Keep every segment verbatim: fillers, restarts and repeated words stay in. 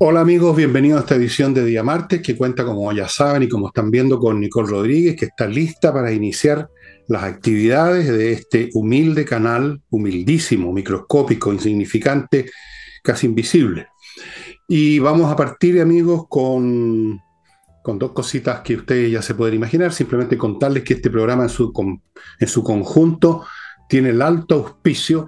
Hola amigos, bienvenidos a esta edición de Día Martes que cuenta, como ya saben y como están viendo, con Nicole Rodríguez, que está lista para iniciar las actividades de este humilde canal, humildísimo, microscópico, insignificante, casi invisible. Y vamos a partir, amigos, con, con dos cositas que ustedes ya se pueden imaginar. Simplemente contarles que este programa en su, con- en su conjunto tiene el alto auspicio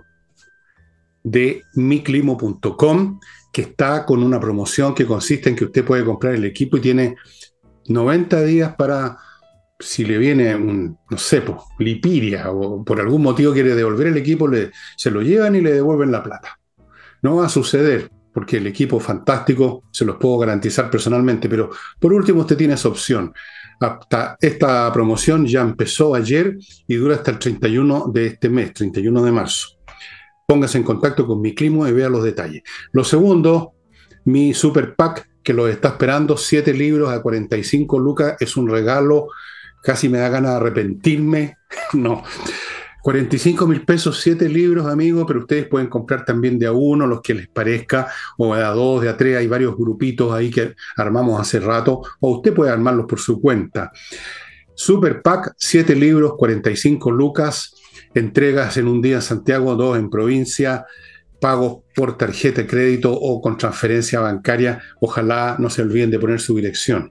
de miclimo punto com, que está con una promoción que consiste en que usted puede comprar el equipo y tiene noventa días para, si le viene un, no sé, pues, lipiria o por algún motivo quiere devolver el equipo, le, se lo llevan y le devuelven la plata. No va a suceder, porque el equipo fantástico se los puedo garantizar personalmente, pero por último usted tiene esa opción. Hasta esta promoción ya empezó ayer y dura hasta el treinta y uno de este mes, treinta y uno de marzo. Póngase en contacto con mi climo y vea los detalles. Lo segundo, mi super pack que los está esperando, siete libros a cuarenta y cinco lucas, es un regalo, casi me da ganas de arrepentirme. No, cuarenta y cinco mil pesos, siete libros, amigos, pero ustedes pueden comprar también de a uno, los que les parezca, o de a dos, de a tres, hay varios grupitos ahí que armamos hace rato, o usted puede armarlos por su cuenta. Super Pack, siete libros, cuarenta y cinco lucas, entregas en un día en Santiago, dos en provincia, pagos por tarjeta de crédito o con transferencia bancaria. Ojalá no se olviden de poner su dirección.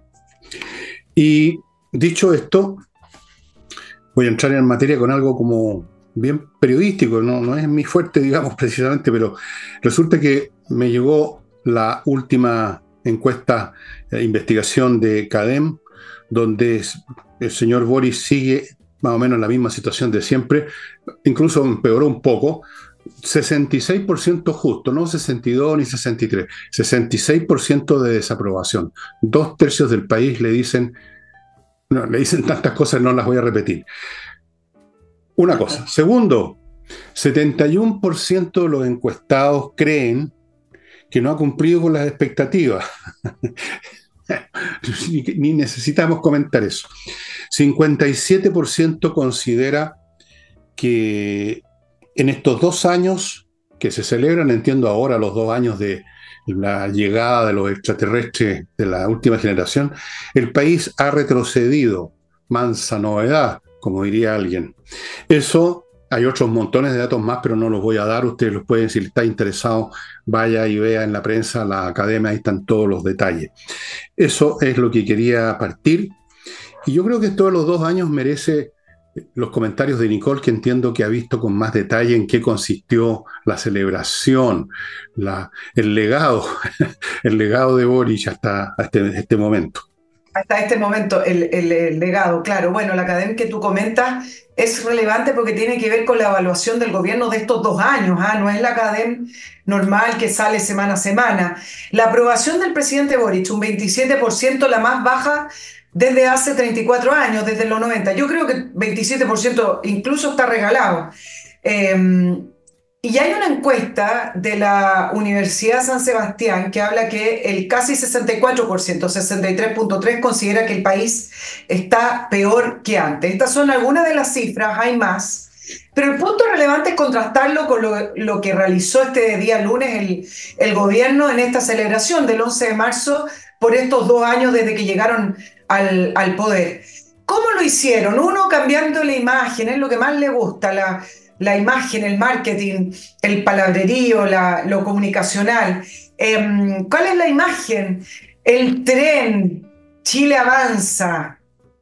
Y dicho esto, voy a entrar en materia con algo como bien periodístico, no, no es mi fuerte, digamos, precisamente, pero resulta que me llegó la última encuesta, eh, investigación de CADEM, donde el señor Boris sigue más o menos en la misma situación de siempre, incluso empeoró un poco, sesenta y seis por ciento justo, no sesenta y dos ni sesenta y tres, sesenta y seis por ciento de desaprobación. Dos tercios del país le dicen, no, le dicen tantas cosas, no las voy a repetir. Una cosa. Segundo, setenta y uno por ciento de los encuestados creen que no ha cumplido con las expectativas. ni, ni necesitamos comentar eso. cincuenta y siete por ciento considera que en estos dos años que se celebran, entiendo ahora los dos años de la llegada de los extraterrestres de la última generación, el país ha retrocedido. Mansa novedad, como diría alguien. Eso, hay otros montones de datos más, pero no los voy a dar. Ustedes los pueden, si está interesado, vaya y vea en la prensa, la academia, ahí están todos los detalles. Eso es lo que quería partir. Y yo creo que todos los dos años merece los comentarios de Nicole, que entiendo que ha visto con más detalle en qué consistió la celebración, la, el legado, el legado de Boric hasta, hasta este, este momento. Hasta este momento, el, el- el legado, claro. Bueno, la academia que tú comentas es relevante porque tiene que ver con la evaluación del gobierno de estos dos años, ¿ah? No es la academia normal que sale semana a semana. La aprobación del presidente Boric, un veintisiete por ciento, la más baja desde hace treinta y cuatro años, desde los noventa. Yo creo que veintisiete por ciento incluso está regalado. Eh, y hay una encuesta de la Universidad San Sebastián que habla que el casi sesenta y cuatro por ciento, sesenta y tres punto tres por ciento, considera que el país está peor que antes. Estas son algunas de las cifras, hay más. Pero el punto relevante es contrastarlo con lo, lo que realizó este día lunes el, el gobierno en esta celebración del once de marzo por estos dos años desde que llegaron al, al poder. ¿Cómo lo hicieron? Uno, cambiando la imagen, es lo que más le gusta, la, la imagen, el marketing, el palabrerío, la, lo comunicacional. Eh, ¿Cuál es la imagen? El tren, Chile avanza,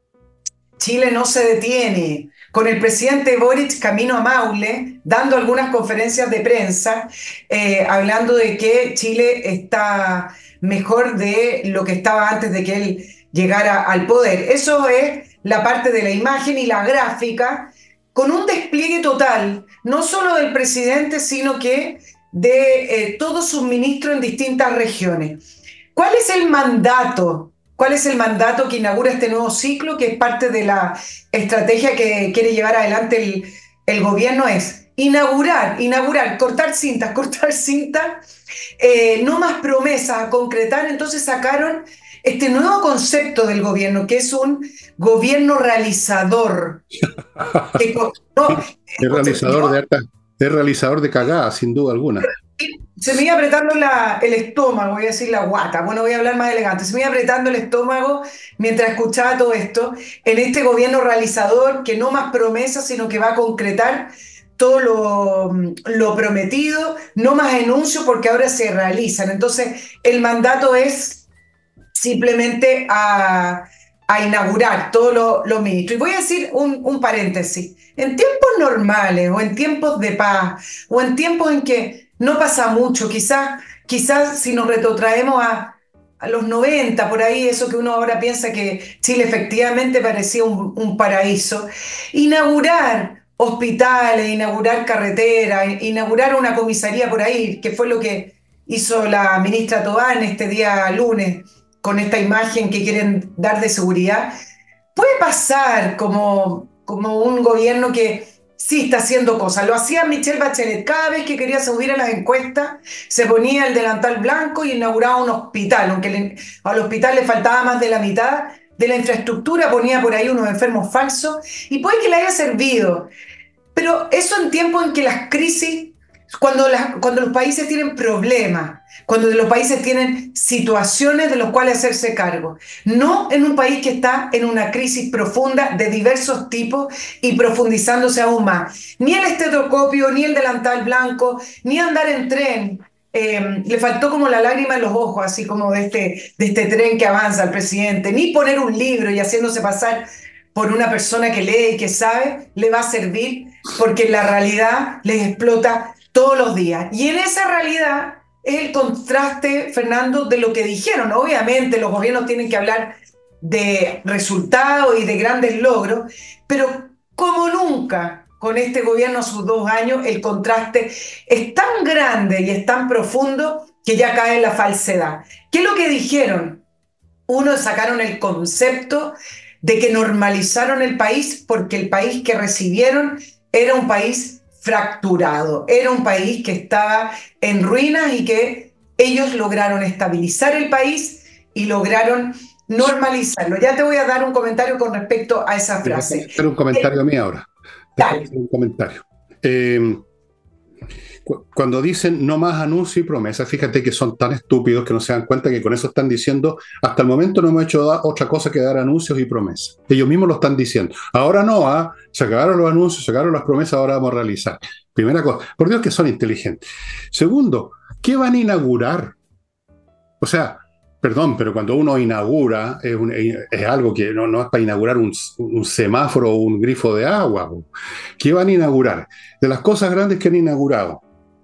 Chile no se detiene, con el presidente Boric camino a Maule, dando algunas conferencias de prensa, eh, hablando de que Chile está mejor de lo que estaba antes de que él llegara al poder. Eso es la parte de la imagen y la gráfica, con un despliegue total, no solo del presidente, sino que de eh, todos sus ministros en distintas regiones. ¿Cuál es el mandato? ¿Cuál es el mandato que inaugura este nuevo ciclo, que es parte de la estrategia que quiere llevar adelante el, el gobierno? Es inaugurar, inaugurar, cortar cintas, cortar cintas, eh, no más promesas, a concretar. Entonces sacaron este nuevo concepto del gobierno, que es un gobierno realizador. Que, no, Es escuchen, yo realizador de harta, es realizador de cagadas, sin duda alguna. Se me iba apretando la, el estómago, voy a decir la guata, bueno, voy a hablar más elegante, se me iba apretando el estómago mientras escuchaba todo esto, en este gobierno realizador que no más promesas, sino que va a concretar todo lo, lo prometido, no más anuncios porque ahora se realizan. Entonces, el mandato es simplemente a, a inaugurar todos los lo ministros. Y voy a decir un, un paréntesis. En tiempos normales o en tiempos de paz o en tiempos en que no pasa mucho, quizás quizás si nos retrotraemos a, a los noventa, por ahí, eso que uno ahora piensa que Chile efectivamente parecía un, un paraíso, inaugurar hospitales, inaugurar carreteras, inaugurar una comisaría por ahí, que fue lo que hizo la ministra Tobán este día lunes, con esta imagen que quieren dar de seguridad, puede pasar como, como un gobierno que sí está haciendo cosas. Lo hacía Michelle Bachelet. Cada vez que quería subir a las encuestas, se ponía el delantal blanco y inauguraba un hospital, aunque le, al hospital le faltaba más de la mitad de la infraestructura, ponía por ahí unos enfermos falsos, y puede que le haya servido. Pero eso en tiempos en que las crisis, cuando, las, cuando los países tienen problemas, cuando los países tienen situaciones de las cuales hacerse cargo, no en un país que está en una crisis profunda de diversos tipos y profundizándose aún más. Ni el estetoscopio, ni el delantal blanco, ni andar en tren. Eh, le faltó como la lágrima en los ojos, así como de este, de este tren que avanza al presidente, ni poner un libro y haciéndose pasar por una persona que lee y que sabe, le va a servir, porque la realidad les explota todos los días. Y en esa realidad es el contraste, Fernando, de lo que dijeron. Obviamente los gobiernos tienen que hablar de resultados y de grandes logros, pero como nunca con este gobierno a sus dos años, el contraste es tan grande y es tan profundo que ya cae en la falsedad. ¿Qué es lo que dijeron? Uno, sacaron el concepto de que normalizaron el país porque el país que recibieron era un país fracturado, era un país que estaba en ruinas y que ellos lograron estabilizar el país y lograron normalizarlo. Ya te voy a dar un comentario con respecto a esa frase. Déjame hacer un comentario a mí ahora. Déjame hacer un comentario. Eh, Cuando dicen no más anuncios y promesas, fíjate que son tan estúpidos que no se dan cuenta que con eso están diciendo, hasta el momento no hemos hecho otra cosa que dar anuncios y promesas. Ellos mismos lo están diciendo. Ahora no, ¿ah? Se acabaron los anuncios, se acabaron las promesas, ahora vamos a realizar. Primera cosa, por Dios que son inteligentes. Segundo, ¿qué van a inaugurar? O sea, perdón, pero cuando uno inaugura, es, un, es algo que no, no es para inaugurar un, un semáforo o un grifo de agua. ¿Qué van a inaugurar? De las cosas grandes que han inaugurado,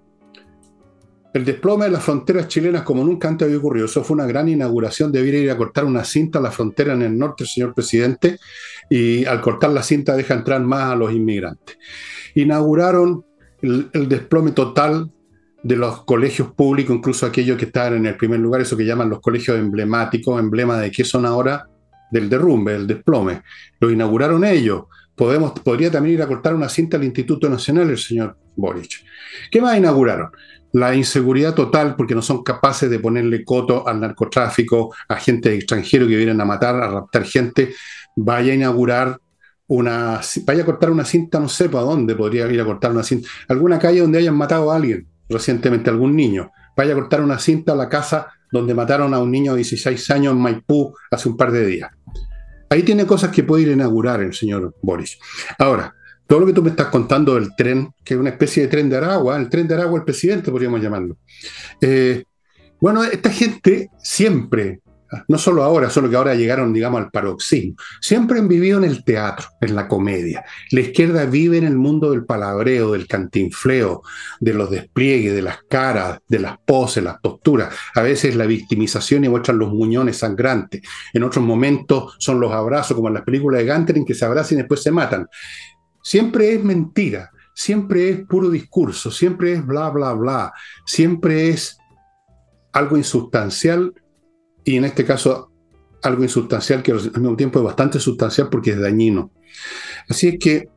el desplome de las fronteras chilenas como nunca antes había ocurrido. Eso fue una gran inauguración. Debiera ir a cortar una cinta a la frontera en el norte, señor presidente, y al cortar la cinta deja entrar más a los inmigrantes. Inauguraron el, el desplome total de los colegios públicos, incluso aquellos que estaban en el primer lugar, eso que llaman los colegios emblemáticos, emblema de qué son ahora del derrumbe, del desplome. Lo inauguraron ellos. Podemos, podría también ir a cortar una cinta al Instituto Nacional el señor Boric. ¿Qué más inauguraron? La inseguridad total, porque no son capaces de ponerle coto al narcotráfico, a gente extranjera que vienen a matar, a raptar gente. Vaya a inaugurar una, vaya a cortar una cinta, no sé para dónde podría ir a cortar una cinta, alguna calle donde hayan matado a alguien recientemente, algún niño. Vaya a cortar una cinta a la casa donde mataron a un niño de dieciséis años en Maipú hace un par de días. Ahí tiene cosas que puede ir a inaugurar el señor Boric. Ahora, todo lo que tú me estás contando del tren, que es una especie de tren de Aragua, el tren de Aragua del presidente, podríamos llamarlo. Eh, bueno, esta gente siempre, no solo ahora, solo que ahora llegaron, digamos, al paroxismo, siempre han vivido en el teatro, en la comedia. La izquierda vive en el mundo del palabreo, del cantinfleo, de los despliegues, de las caras, de las poses, las posturas. A veces la victimización y muestran los muñones sangrantes. En otros momentos son los abrazos, como en las películas de Ganterin, que se abrazan y después se matan. Siempre es mentira, siempre es puro discurso, siempre es bla, bla, bla, siempre es algo insustancial y en este caso algo insustancial que al mismo tiempo es bastante sustancial porque es dañino. Así es que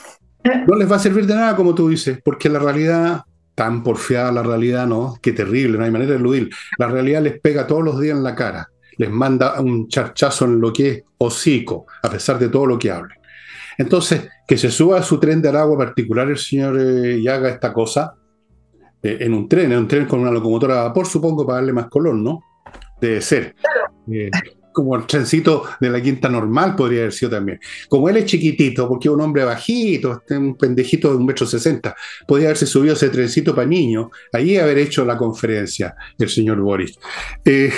no les va a servir de nada, como tú dices, porque la realidad, tan porfiada la realidad, ¿no? Qué terrible, no hay manera de eludir. La realidad les pega todos los días en la cara, les manda un charchazo en lo que es hocico, a pesar de todo lo que hable. Entonces, que se suba a su tren de Aragua particular el señor eh, y haga esta cosa, eh, en un tren, en un tren con una locomotora a vapor, supongo, para darle más color, ¿no? Debe ser. Eh, como el trencito de la Quinta Normal podría haber sido también. Como él es chiquitito, porque es un hombre bajito, este, un pendejito de un metro sesenta, podría haberse subido ese trencito para niños, ahí haber hecho la conferencia el señor Boris. Eh,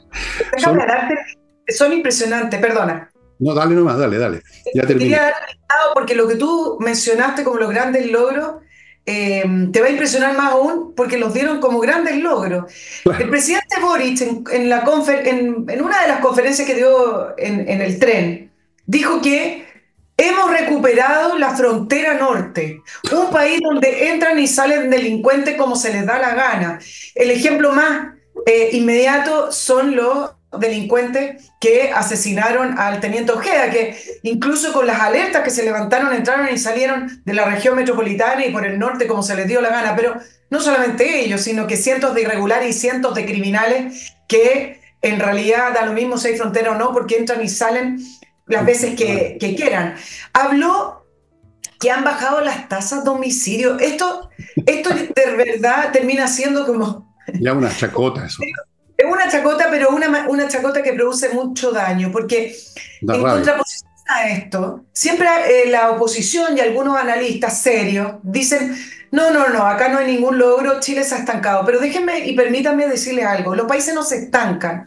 son, Déjame darte, son impresionantes, perdona. no, dale nomás, dale, dale. Ya Quería terminé. dar un listado porque lo que tú mencionaste como los grandes logros eh, te va a impresionar más aún porque los dieron como grandes logros. El Claro. presidente Boric, en, en la confer- en, en una de las conferencias que dio en, en el tren, dijo que hemos recuperado la frontera norte, un país donde entran y salen delincuentes como se les da la gana. El ejemplo más eh, inmediato son los delincuentes que asesinaron al teniente Ojeda, que incluso con las alertas que se levantaron, entraron y salieron de la región metropolitana y por el norte como se les dio la gana, pero no solamente ellos, sino que cientos de irregulares y cientos de criminales que en realidad da lo mismo si hay frontera o no, porque entran y salen las veces que, que quieran. Habló que han bajado las tasas de homicidio. Esto, esto de verdad termina siendo como Ya una chacota eso. es una chacota, pero una, una chacota que produce mucho daño, porque Da en rabia. contraposición a esto, siempre eh, la oposición y algunos analistas serios dicen, no, no, no, acá no hay ningún logro, Chile se ha estancado. Pero déjenme y permítanme decirles algo, los países no se estancan,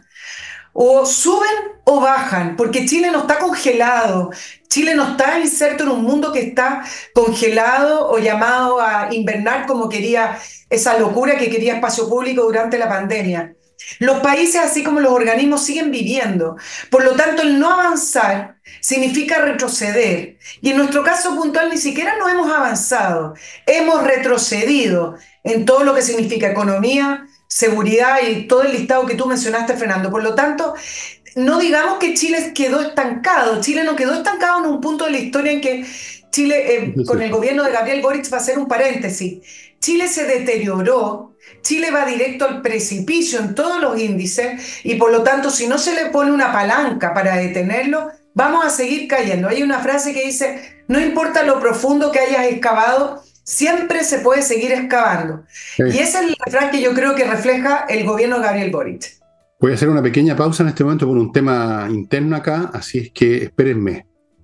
o suben o bajan, porque Chile no está congelado, Chile no está inserto en un mundo que está congelado o llamado a invernar como quería esa locura que quería espacio público durante la pandemia. Los países, así como los organismos, siguen viviendo. Por lo tanto, el no avanzar significa retroceder. Y en nuestro caso puntual ni siquiera no hemos avanzado. Hemos retrocedido en todo lo que significa economía, seguridad y todo el listado que tú mencionaste, Fernando. Por lo tanto, no digamos que Chile quedó estancado. Chile no quedó estancado en un punto de la historia en que Chile, eh, Es con el eso. gobierno de Gabriel Boric, va a ser un paréntesis. Chile se deterioró, Chile va directo al precipicio en todos los índices y por lo tanto, si no se le pone una palanca para detenerlo, vamos a seguir cayendo. Hay una frase que dice, no importa lo profundo que hayas excavado, siempre se puede seguir excavando. Y Eh, esa es la frase que yo creo que refleja el gobierno de Gabriel Boric. Voy a hacer una pequeña pausa en este momento por un tema interno acá, así es que espérenme.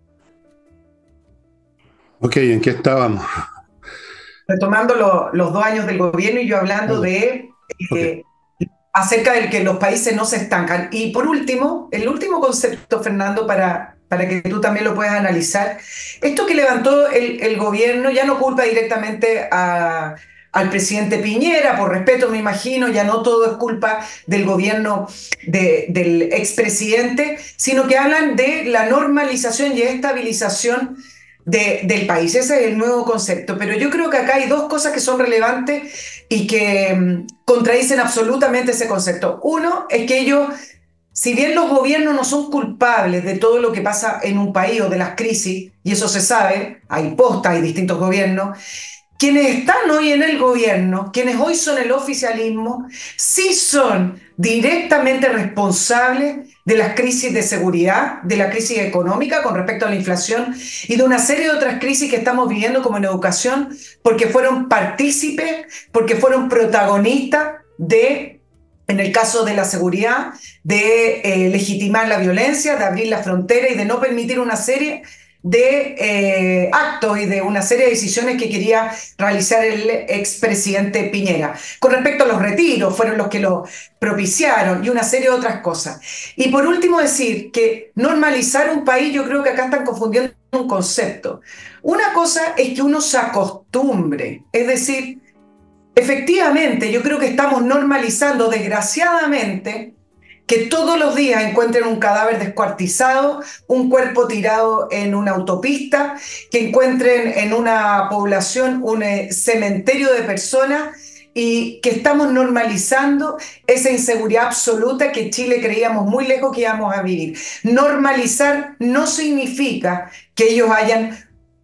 Ok, ¿en qué estábamos? Retomando lo, los dos años del gobierno y yo hablando Vale. de Ok, eh, acerca de que los países no se estancan. Y por último, el último concepto, Fernando, para, para que tú también lo puedas analizar, esto que levantó el, el gobierno ya no culpa directamente a, al presidente Piñera, por respeto me imagino, ya no todo es culpa del gobierno de, del expresidente, sino que hablan de la normalización y estabilización de, del país. Ese es el nuevo concepto. Pero yo creo que acá hay dos cosas que son relevantes y que mm, contradicen absolutamente ese concepto. Uno es que ellos, si bien los gobiernos no son culpables de todo lo que pasa en un país o de las crisis, y eso se sabe, hay postas, hay distintos gobiernos, quienes están hoy en el gobierno, quienes hoy son el oficialismo, sí son directamente responsables de las crisis de seguridad, de la crisis económica con respecto a la inflación y de una serie de otras crisis que estamos viviendo como en educación, porque fueron partícipes, porque fueron protagonistas de, en el caso de la seguridad, de eh, legitimar la violencia, de abrir la frontera y de no permitir una serie de eh, actos y de una serie de decisiones que quería realizar el expresidente Piñera. Con respecto a los retiros, fueron los que lo propiciaron y una serie de otras cosas. Y por último decir que normalizar un país, yo creo que acá están confundiendo un concepto. Una cosa es que uno se acostumbre, es decir, efectivamente yo creo que estamos normalizando, desgraciadamente, que todos los días encuentren un cadáver descuartizado, un cuerpo tirado en una autopista, que encuentren en una población un eh, cementerio de personas y que estamos normalizando esa inseguridad absoluta que Chile creíamos muy lejos que íbamos a vivir. Normalizar no significa que ellos hayan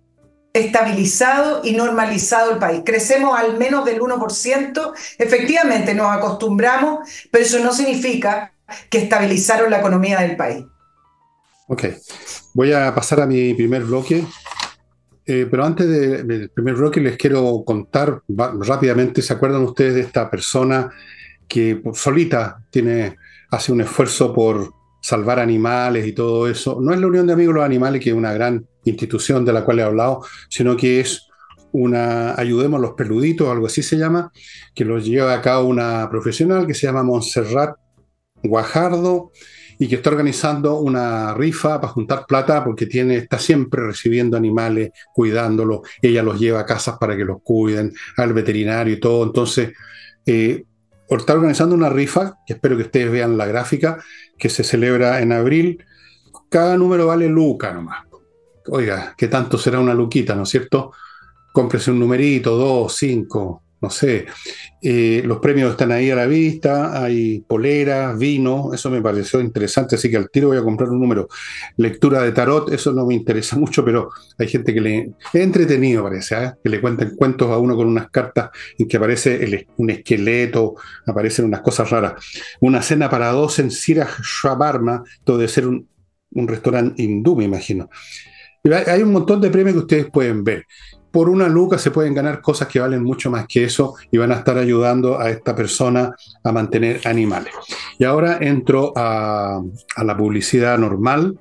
estabilizado y normalizado el país. Crecemos al menos del uno por ciento, efectivamente nos acostumbramos, pero eso no significa que estabilizaron la economía del país. ok. Voy a pasar a mi primer bloque. Eh, pero antes de- del primer bloque les quiero contar va- rápidamente, ¿se acuerdan ustedes de esta persona que por- solita tiene, hace un esfuerzo por salvar animales y todo eso? No es la Unión de Amigos de los Animales, que es una gran institución de la cual he hablado, sino que es una, ayudemos a los peluditos, algo así se llama, que lo lleva a cabo una profesional que se llama Montserrat Guajardo y que está organizando una rifa para juntar plata porque tiene, está siempre recibiendo animales, cuidándolos, ella los lleva a casas para que los cuiden, al veterinario y todo. Entonces, eh, está organizando una rifa, que espero que ustedes vean la gráfica, que se celebra en abril. Cada número vale luca nomás. Oiga, ¿qué tanto será una luquita, no es cierto? Cómprese un numerito, dos, cinco, no sé. Eh, los premios están ahí a la vista, hay poleras, vino, eso me pareció interesante, así que al tiro voy a comprar un número. Lectura de tarot, eso no me interesa mucho, pero hay gente que le... Es entretenido, parece, ¿eh? Que le cuenten cuentos a uno con unas cartas en que aparece el, un esqueleto, aparecen unas cosas raras. Una cena para dos en Siraj Shawarma, todo debe ser un, un restaurante hindú, me imagino. Hay un montón de premios que ustedes pueden ver. Por una luca se pueden ganar cosas que valen mucho más que eso y van a estar ayudando a esta persona a mantener animales. Y ahora entro a, a la publicidad normal.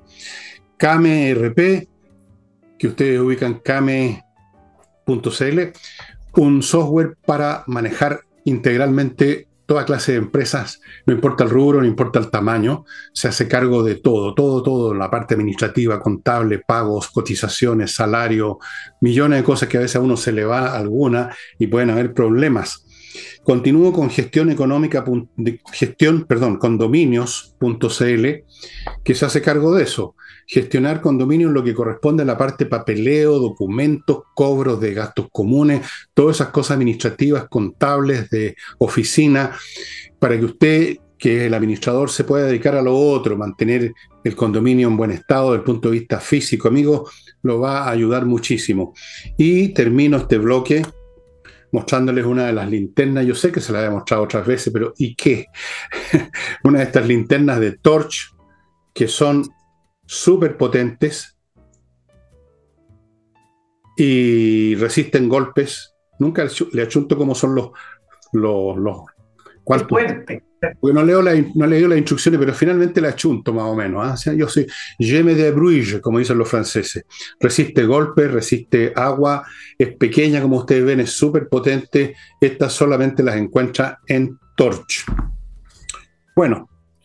Kame R P, que ustedes ubican kame punto c l, un software para manejar integralmente toda clase de empresas, no importa el rubro, no importa el tamaño, se hace cargo de todo, todo, todo, la parte administrativa, contable, pagos, cotizaciones, salario, millones de cosas que a veces a uno se le va alguna y pueden haber problemas. Continúo con gestión económica, gestión, perdón, condominios punto c l, que se hace cargo de eso. Gestionar condominios, lo que corresponde a la parte papeleo, documentos, cobros de gastos comunes, todas esas cosas administrativas, contables, de oficina, para que usted, que es el administrador, se pueda dedicar a lo otro, mantener el condominio en buen estado desde el punto de vista físico, amigo, lo va a ayudar muchísimo. Y termino este bloque mostrándoles una de las linternas. Yo sé que se la he mostrado otras veces, pero ¿y qué? Una de estas linternas de Torch que son súper potentes y resisten golpes. Nunca le achunto cómo son los, los, los Es cuántos. fuerte. Porque no leo, la, no leo las instrucciones, pero finalmente la achunto más o menos. ¿eh? O sea, yo soy je me débrouille, como dicen los franceses. Resiste golpes, resiste agua, es pequeña, como ustedes ven, es súper potente. Estas solamente las encuentra en Torch. Bueno,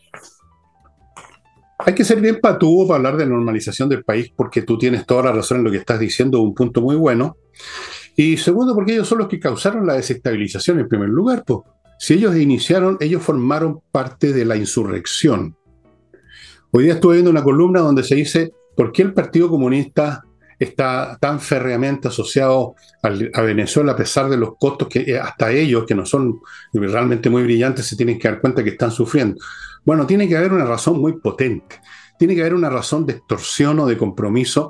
hay que ser bien patúo para hablar de normalización del país, porque tú tienes toda la razón en lo que estás diciendo, un punto muy bueno. Y segundo, porque ellos son los que causaron la desestabilización en primer lugar, pues. Si ellos iniciaron, ellos formaron parte de la insurrección. Hoy día estuve viendo una columna donde se dice por qué el Partido Comunista está tan férreamente asociado al, a Venezuela a pesar de los costos que hasta ellos, que no son realmente muy brillantes, se tienen que dar cuenta que están sufriendo. Bueno, tiene que haber una razón muy potente. Tiene que haber una razón de extorsión o de compromiso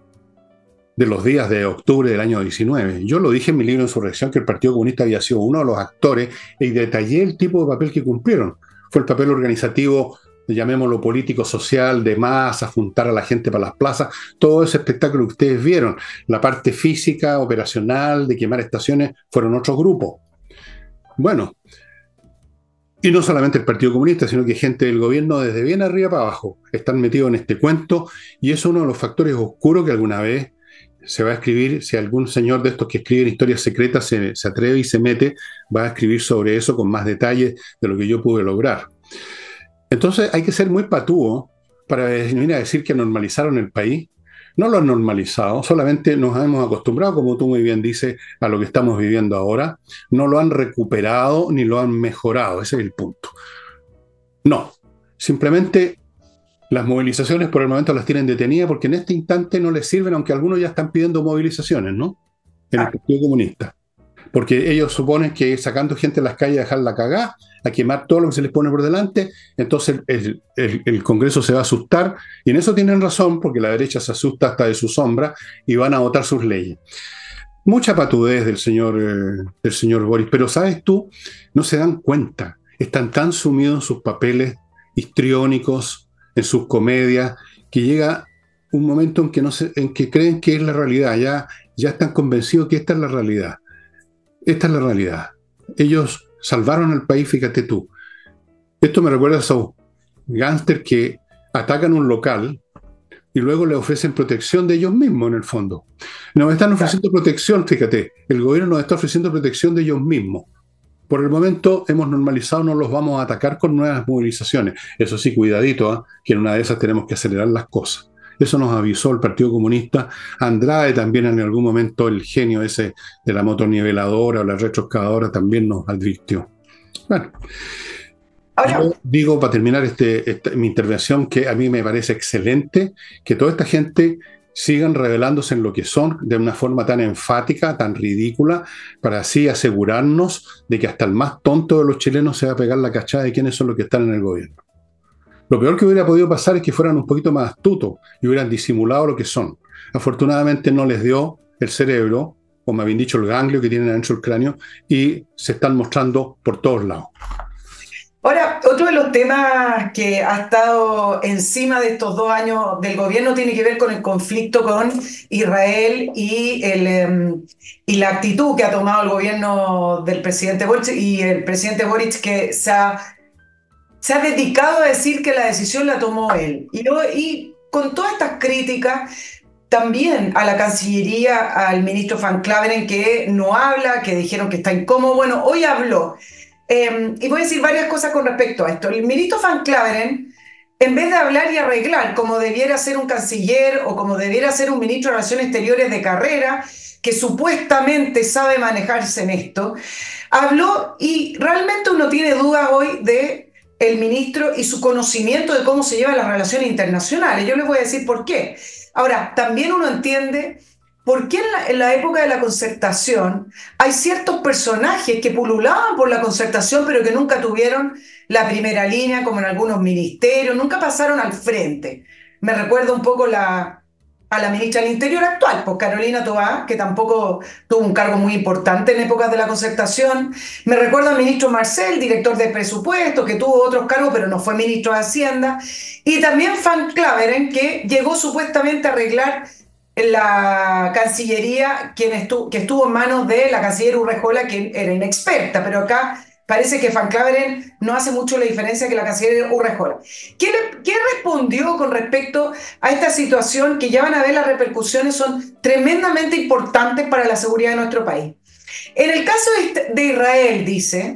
de los días de octubre del año diecinueve. Yo lo dije en mi libro Insurrección, que el Partido Comunista había sido uno de los actores y detallé el tipo de papel que cumplieron. Fue el papel organizativo, llamémoslo político, social, de masa, juntar a la gente para las plazas, todo ese espectáculo que ustedes vieron. La parte física, operacional, de quemar estaciones, fueron otros grupos. Bueno, y no solamente el Partido Comunista, sino que gente del gobierno desde bien arriba para abajo están metidos en este cuento, y es uno de los factores oscuros que alguna vez se va a escribir. Si algún señor de estos que escriben historias secretas se, se atreve y se mete, va a escribir sobre eso con más detalles de lo que yo pude lograr. Entonces hay que ser muy patúo para venir a decir que normalizaron el país. No lo han normalizado, solamente nos hemos acostumbrado, como tú muy bien dices, a lo que estamos viviendo ahora. No lo han recuperado ni lo han mejorado, ese es el punto. No, simplemente las movilizaciones por el momento las tienen detenidas porque en este instante no les sirven, aunque algunos ya están pidiendo movilizaciones, ¿no? En el Partido Comunista. Porque ellos suponen que sacando gente a las calles a dejarla cagar, a quemar todo lo que se les pone por delante, entonces el, el, el Congreso se va a asustar, y en eso tienen razón, porque la derecha se asusta hasta de su sombra y van a votar sus leyes. Mucha patudez del señor, eh, del señor Boris, pero ¿sabes tú? No se dan cuenta, están tan sumidos en sus papeles histriónicos, en sus comedias, que llega un momento en que, no se, en que creen que es la realidad. Ya ya están convencidos que esta es la realidad. Esta es la realidad. Ellos salvaron el país, fíjate tú. Esto me recuerda a esos gángsters que atacan un local y luego le ofrecen protección de ellos mismos, en el fondo. Nos están ofreciendo protección, fíjate. El gobierno nos está ofreciendo protección de ellos mismos. Por el momento hemos normalizado, no los vamos a atacar con nuevas movilizaciones. Eso sí, cuidadito, ¿eh? Que en una de esas tenemos que acelerar las cosas. Eso nos avisó el Partido Comunista. Andrade también en algún momento, el genio ese de la motorniveladora o la retroexcavadora, también nos advirtió. Bueno, Ahora, yo digo, para terminar este, esta, mi intervención, que a mí me parece excelente que toda esta gente sigan revelándose en lo que son de una forma tan enfática, tan ridícula, para así asegurarnos de que hasta el más tonto de los chilenos se va a pegar la cachada de quiénes son los que están en el gobierno. Lo peor que hubiera podido pasar es que fueran un poquito más astutos y hubieran disimulado lo que son. Afortunadamente no les dio el cerebro, o me habían dicho el ganglio que tienen adentro del cráneo, y se están mostrando por todos lados. Ahora, otro de los temas que ha estado encima de estos dos años del gobierno tiene que ver con el conflicto con Israel y, el, eh, y la actitud que ha tomado el gobierno del presidente Boric y el presidente Boric, que se ha, se ha dedicado a decir que la decisión la tomó él. Y, y con todas estas críticas, también a la Cancillería, al ministro Van Claveren, que no habla, que dijeron que está incómodo. Bueno, hoy habló. Eh, y voy a decir varias cosas con respecto a esto. El ministro Van Claveren, en vez de hablar y arreglar como debiera ser un canciller o como debiera ser un ministro de Relaciones Exteriores de carrera, que supuestamente sabe manejarse en esto, habló y realmente uno tiene dudas hoy de el ministro y su conocimiento de cómo se llevan las relaciones internacionales. Yo les voy a decir por qué. Ahora, también uno entiende ¿por qué en la, en la época de la concertación hay ciertos personajes que pululaban por la concertación pero que nunca tuvieron la primera línea, como en algunos ministerios, nunca pasaron al frente? Me recuerda un poco la, a la ministra del Interior actual, pues Carolina Toá, que tampoco tuvo un cargo muy importante en épocas de la concertación. Me recuerda al ministro Marcel, director de presupuesto, que tuvo otros cargos pero no fue ministro de Hacienda. Y también Van Claveren, que llegó supuestamente a arreglar la Cancillería, quien estuvo, que estuvo en manos de la canciller Urrejola, que era inexperta, pero acá parece que Van Claveren no hace mucho la diferencia que la canciller Urrejola. ¿Qué, le, ¿Qué respondió con respecto a esta situación que ya van a ver las repercusiones son tremendamente importantes para la seguridad de nuestro país? En el caso de Israel, dice: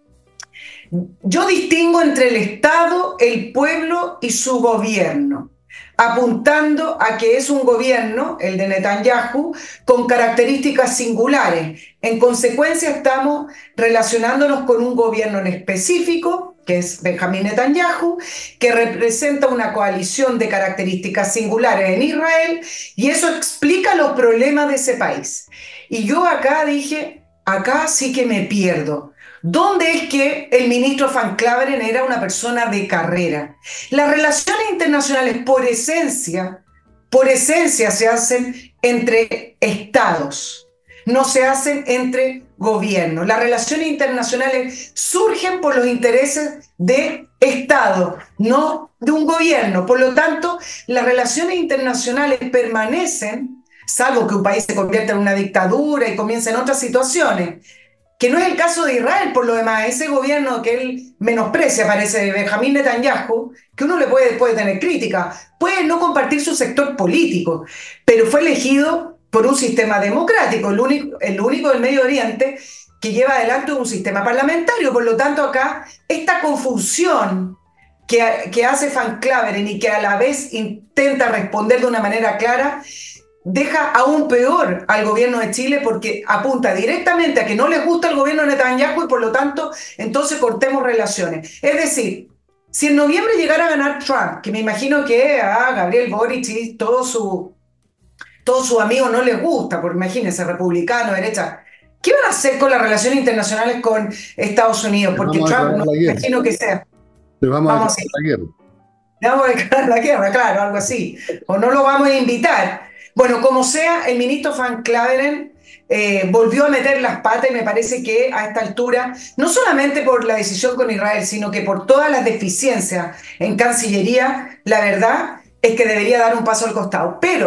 yo distingo entre el Estado, el pueblo y su gobierno, apuntando a que es un gobierno, el de Netanyahu, con características singulares. En consecuencia, estamos relacionándonos con un gobierno en específico, que es Benjamín Netanyahu, que representa una coalición de características singulares en Israel, y eso explica los problemas de ese país. Y yo acá dije, acá sí que me pierdo. ¿Dónde es que el ministro Van Claveren era una persona de carrera? Las relaciones internacionales, por esencia, por esencia se hacen entre estados, no se hacen entre gobiernos. Las relaciones internacionales surgen por los intereses de estados, no de un gobierno. Por lo tanto, las relaciones internacionales permanecen, salvo que un país se convierta en una dictadura y comience en otras situaciones, que no es el caso de Israel. Por lo demás, ese gobierno que él menosprecia, parece, de Benjamín Netanyahu, que uno le puede, puede tener crítica, puede no compartir su sector político, pero fue elegido por un sistema democrático, el único, el único del Medio Oriente que lleva adelante un sistema parlamentario. Por lo tanto, acá, esta confusión que, que hace Van Claveren y que a la vez intenta responder de una manera clara, deja aún peor al gobierno de Chile, porque apunta directamente a que no les gusta el gobierno de Netanyahu y por lo tanto, entonces cortemos relaciones. Es decir, si en noviembre llegara a ganar Trump, que me imagino que a Gabriel Boric y todos sus todo su amigos no les gusta, porque imagínense, republicano, derecha, ¿qué van a hacer con las relaciones internacionales con Estados Unidos? Porque Trump no me imagino que sea. Le vamos, vamos a declarar la guerra. Le vamos a declarar la guerra, claro, algo así. O no lo vamos a invitar. Bueno, como sea, el ministro Van Claveren eh, volvió a meter las patas y me parece que a esta altura, no solamente por la decisión con Israel, sino que por todas las deficiencias en Cancillería, la verdad es que debería dar un paso al costado. Pero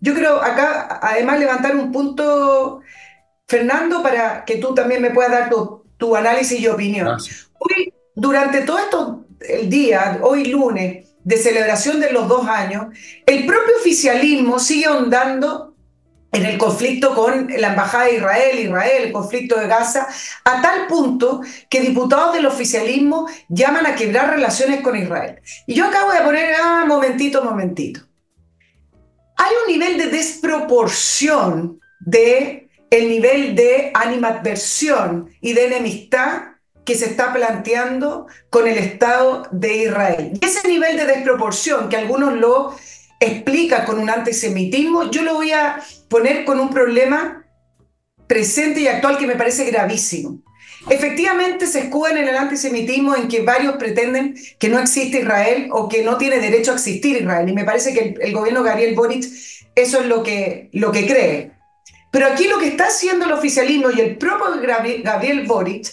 yo creo acá además levantar un punto, Fernando, para que tú también me puedas dar tu, tu análisis y opinión. Gracias. Hoy, durante todo esto, el día, hoy lunes, de celebración de los dos años, el propio oficialismo sigue ahondando en el conflicto con la Embajada de Israel, Israel, el conflicto de Gaza, a tal punto que diputados del oficialismo llaman a quebrar relaciones con Israel. Y yo acabo de poner, ah, momentito, momentito. Hay un nivel de desproporción de el nivel de animadversión y de enemistad que se está planteando con el Estado de Israel. Y ese nivel de desproporción, que algunos lo explican con un antisemitismo, yo lo voy a poner con un problema presente y actual que me parece gravísimo. Efectivamente se escudan en el antisemitismo en que varios pretenden que no existe Israel o que no tiene derecho a existir Israel. Y me parece que el, el gobierno de Gabriel Boric eso es lo que, lo que cree. Pero aquí lo que está haciendo el oficialismo y el propio Gabriel Boric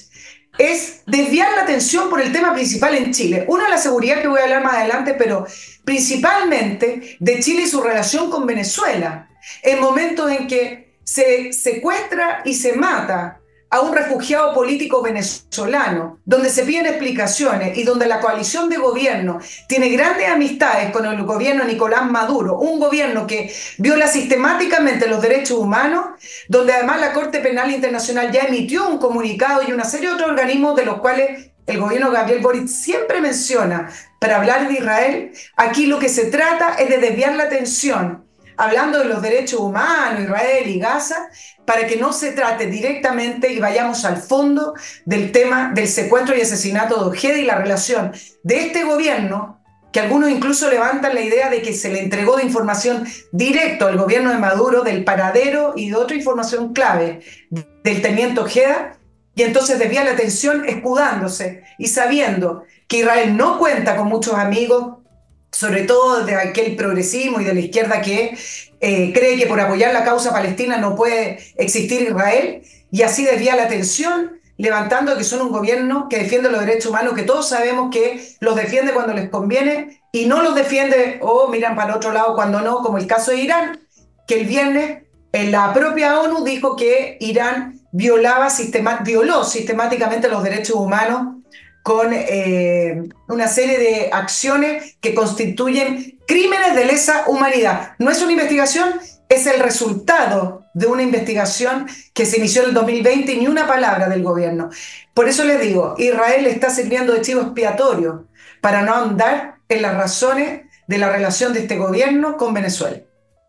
es desviar la atención por el tema principal en Chile. Uno, la seguridad, que voy a hablar más adelante, pero principalmente de Chile y su relación con Venezuela. En momentos en que se secuestra y se mata a un refugiado político venezolano, donde se piden explicaciones y donde la coalición de gobierno tiene grandes amistades con el gobierno de Nicolás Maduro, un gobierno que viola sistemáticamente los derechos humanos, donde además la Corte Penal Internacional ya emitió un comunicado y una serie de otros organismos de los cuales el gobierno de Gabriel Boric siempre menciona para hablar de Israel. Aquí lo que se trata es de desviar la atención, hablando de los derechos humanos, Israel y Gaza, para que no se trate directamente y vayamos al fondo del tema del secuestro y asesinato de Ojeda y la relación de este gobierno, que algunos incluso levantan la idea de que se le entregó de información directo al gobierno de Maduro del paradero y de otra información clave del teniente Ojeda, y entonces desvía la atención escudándose y sabiendo que Israel no cuenta con muchos amigos, sobre todo de aquel progresismo y de la izquierda que eh, cree que por apoyar la causa palestina no puede existir Israel, y así desvía la atención, levantando que son un gobierno que defiende los derechos humanos, que todos sabemos que los defiende cuando les conviene y no los defiende o miran para el otro lado cuando no, como el caso de Irán, que el viernes en la propia ONU dijo que Irán violaba sistema, violó sistemáticamente los derechos humanos con eh, una serie de acciones que constituyen crímenes de lesa humanidad. No es una investigación, es el resultado de una investigación que se inició en el dos mil veinte y ni una palabra del gobierno. Por eso les digo, Israel está sirviendo de chivo expiatorio para no ahondar en las razones de la relación de este gobierno con Venezuela.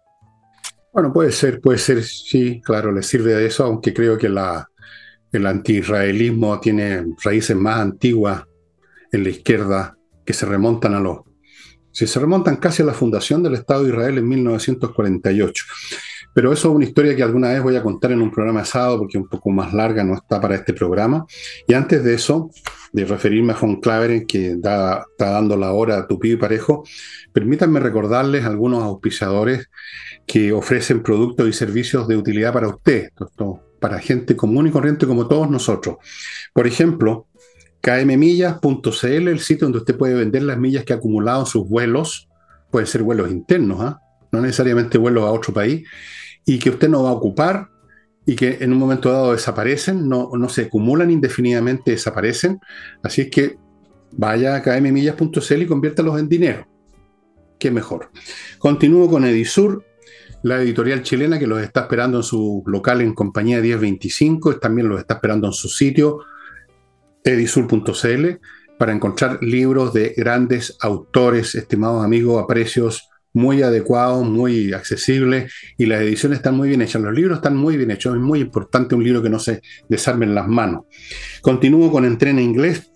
Bueno, puede ser, puede ser, sí, claro, le sirve de eso, aunque creo que la, el antiisraelismo tiene raíces más antiguas en la izquierda que se remontan a los... Si se remontan casi a la fundación del Estado de Israel en mil novecientos cuarenta y ocho. Pero eso es una historia que alguna vez voy a contar en un programa asado, porque es un poco más larga, no está para este programa. Y antes de eso, de referirme a Von Claveren, que da, está dando la hora a tupido y parejo, permítanme recordarles algunos auspiciadores que ofrecen productos y servicios de utilidad para usted, para gente común y corriente como todos nosotros. Por ejemplo, k m millas punto c l, el sitio donde usted puede vender las millas que ha acumulado en sus vuelos, pueden ser vuelos internos, ¿eh? no necesariamente vuelos a otro país, y que usted no va a ocupar y que en un momento dado desaparecen, no, no se acumulan indefinidamente, desaparecen. Así es que vaya a k m millas punto c l y conviértalos en dinero. Qué mejor. Continúo con Edisur, la editorial chilena que los está esperando en su local en Compañía diez veinticinco, también los está esperando en su sitio edisur punto c l para encontrar libros de grandes autores, estimados amigos, a precios muy adecuados, muy accesibles, y las ediciones están muy bien hechas, los libros están muy bien hechos, es muy importante un libro que no se desarme en las manos. Continúo con Entrena Inglés,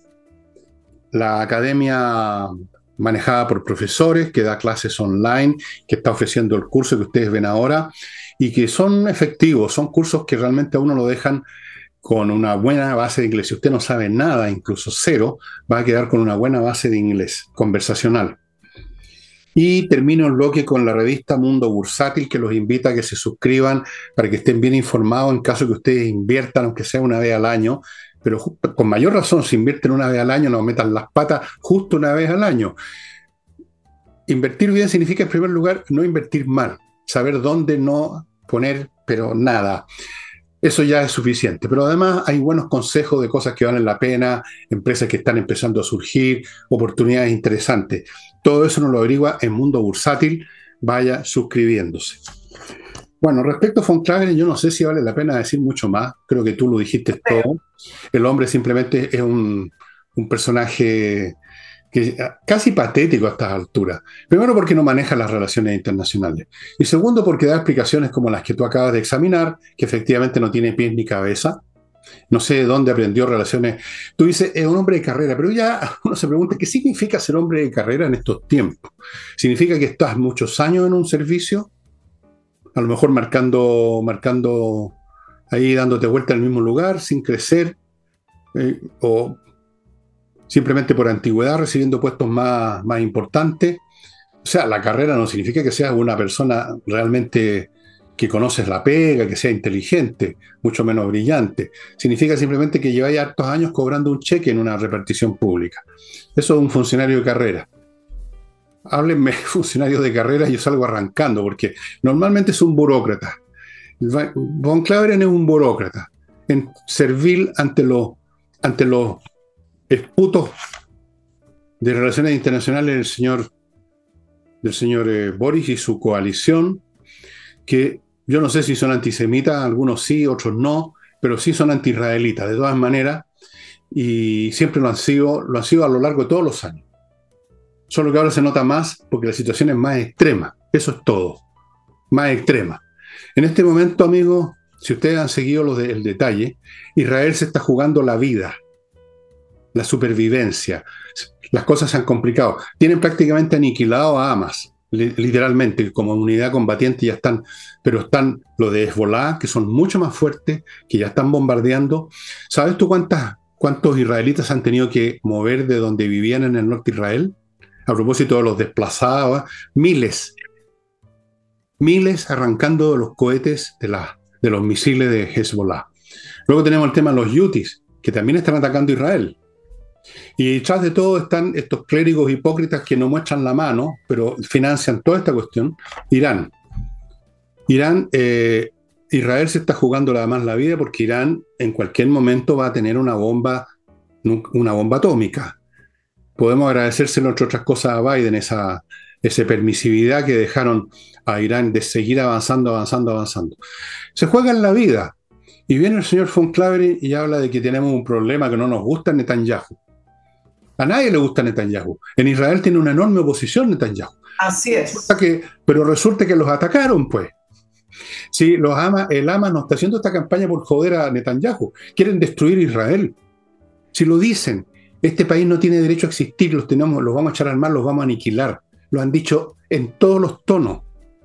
la academia manejada por profesores que da clases online, que está ofreciendo el curso que ustedes ven ahora y que son efectivos, son cursos que realmente a uno lo dejan con una buena base de inglés. Si usted no sabe nada, incluso cero, va a quedar con una buena base de inglés conversacional. Y termino el bloque con la revista Mundo Bursátil, que los invita a que se suscriban para que estén bien informados en caso que ustedes inviertan, aunque sea una vez al año. Pero con mayor razón, si invierten una vez al año, no metan las patas justo una vez al año. Invertir bien significa, en primer lugar, no invertir mal. saber dónde no poner, pero nada. Eso ya es suficiente. Pero además hay buenos consejos de cosas que valen la pena, empresas que están empezando a surgir, oportunidades interesantes. Todo eso nos lo averigua en Mundo Bursátil. Vaya suscribiéndose. Bueno, respecto a von Claveren, yo no sé si vale la pena decir mucho más. Creo que tú lo dijiste todo. El hombre simplemente es un, un personaje que, casi patético a estas alturas. Primero porque no maneja las relaciones internacionales. Y segundo porque da explicaciones como las que tú acabas de examinar, que efectivamente no tiene pies ni cabeza. No sé de dónde aprendió relaciones. Tú dices, es un hombre de carrera, pero ya uno se pregunta, ¿qué significa ser hombre de carrera en estos tiempos? ¿Significa que estás muchos años en un servicio? A lo mejor marcando, marcando ahí, dándote vuelta al mismo lugar, sin crecer, eh, o simplemente por antigüedad, recibiendo puestos más, más importantes. O sea, la carrera no significa que seas una persona realmente que conoces la pega, que sea inteligente, mucho menos brillante. Significa simplemente que lleváis hartos años cobrando un cheque en una repartición pública. Eso es un funcionario de carrera. Háblenme funcionarios de carrera y yo salgo arrancando, porque normalmente es un burócrata. Von Claveren es un burócrata, en servil ante los, ante los esputos de relaciones internacionales del señor, del señor eh, Boris y su coalición, que yo no sé si son antisemitas, algunos sí, otros no, pero sí son anti-israelitas, de todas maneras, y siempre lo han sido, lo han sido a lo largo de todos los años. Solo que ahora se nota más porque la situación es más extrema. Eso es todo. Más extrema. En este momento, amigos, si ustedes han seguido lo de, el detalle, Israel se está jugando la vida, la supervivencia. Las cosas se han complicado. Tienen prácticamente aniquilado a Hamas, literalmente, como unidad combatiente ya están, pero están los de Hezbollah, que son mucho más fuertes, que ya están bombardeando. ¿Sabes tú cuántas, cuántos israelitas han tenido que mover de donde vivían en el norte de Israel? A propósito de los desplazados, miles, miles arrancando de los cohetes de, la, de los misiles de Hezbollah. Luego tenemos el tema de los yutis, que también están atacando a Israel. Y detrás de todo están estos clérigos hipócritas que no muestran la mano, pero financian toda esta cuestión. Irán. Irán, eh, Israel se está jugando además la vida porque Irán en cualquier momento va a tener una bomba, una bomba atómica. Podemos agradecérselo, entre otras cosas, a Biden, esa, esa permisividad que dejaron a Irán de seguir avanzando, avanzando, avanzando. Se juega en la vida. Y viene el señor von Claveren y habla de que tenemos un problema que no nos gusta Netanyahu. A nadie le gusta Netanyahu. En Israel tiene una enorme oposición Netanyahu. Así es. Resulta que, pero resulta que los atacaron, pues. Sí, los Hamas, el Hamas no está haciendo esta campaña por joder a Netanyahu. Quieren destruir Israel. Si lo dicen, este país no tiene derecho a existir, los, tenemos, los vamos a echar al mar, los vamos a aniquilar. Lo han dicho en todos los tonos.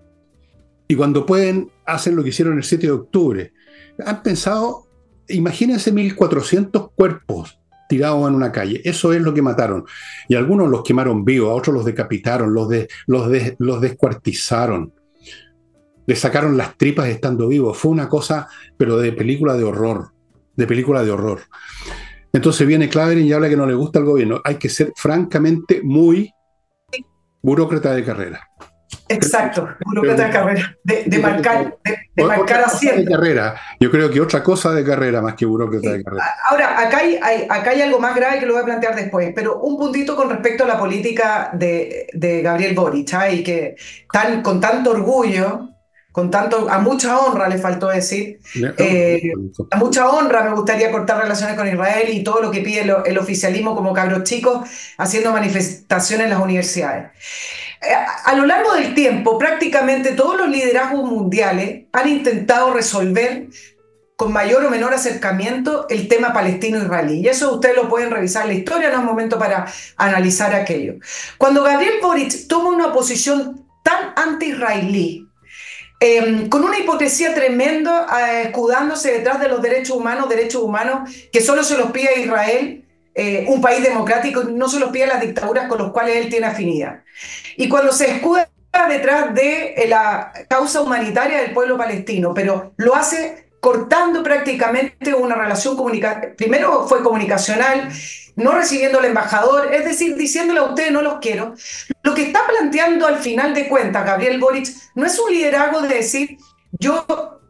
Y cuando pueden, hacen lo que hicieron el siete de octubre. Han pensado, imagínense mil cuatrocientos cuerpos tirados en una calle. Eso es lo que mataron. Y algunos los quemaron vivos, a otros los decapitaron, los, de, los, de, los descuartizaron. Les sacaron las tripas estando vivos. Fue una cosa, pero de película de horror. De película de horror. Entonces viene Claveren y habla que no le gusta el gobierno. Hay que ser francamente muy burócrata de carrera. Exacto, burócrata de carrera, de, de marcar, de, de marcar asiento. De carrera. Yo creo que otra cosa de carrera más que burócrata sí. de carrera. Ahora, acá hay, hay, acá hay algo más grave que lo voy a plantear después, pero un puntito con respecto a la política de, de Gabriel Boric, ¿eh? Y que tan, con tanto orgullo, con tanto, a mucha honra le faltó decir, eh, a mucha honra me gustaría cortar relaciones con Israel y todo lo que pide el, el oficialismo como cabros chicos haciendo manifestaciones en las universidades. A lo largo del tiempo, prácticamente todos los liderazgos mundiales han intentado resolver con mayor o menor acercamiento el tema palestino-israelí. Y eso ustedes lo pueden revisar en la historia, no es momento para analizar aquello. Cuando Gabriel Boric toma una posición tan anti-israelí, eh, con una hipocresía tremenda, eh, escudándose detrás de los derechos humanos, derechos humanos que solo se los pide a Israel, Eh, un país democrático, no se los pide a las dictaduras con las cuales él tiene afinidad. Y cuando se escuda detrás de la causa humanitaria del pueblo palestino, pero lo hace cortando prácticamente una relación comunicacional. Primero fue comunicacional, no recibiendo al embajador, es decir, diciéndole a ustedes no los quiero. Lo que está planteando al final de cuentas Gabriel Boric no es un liderazgo de decir yo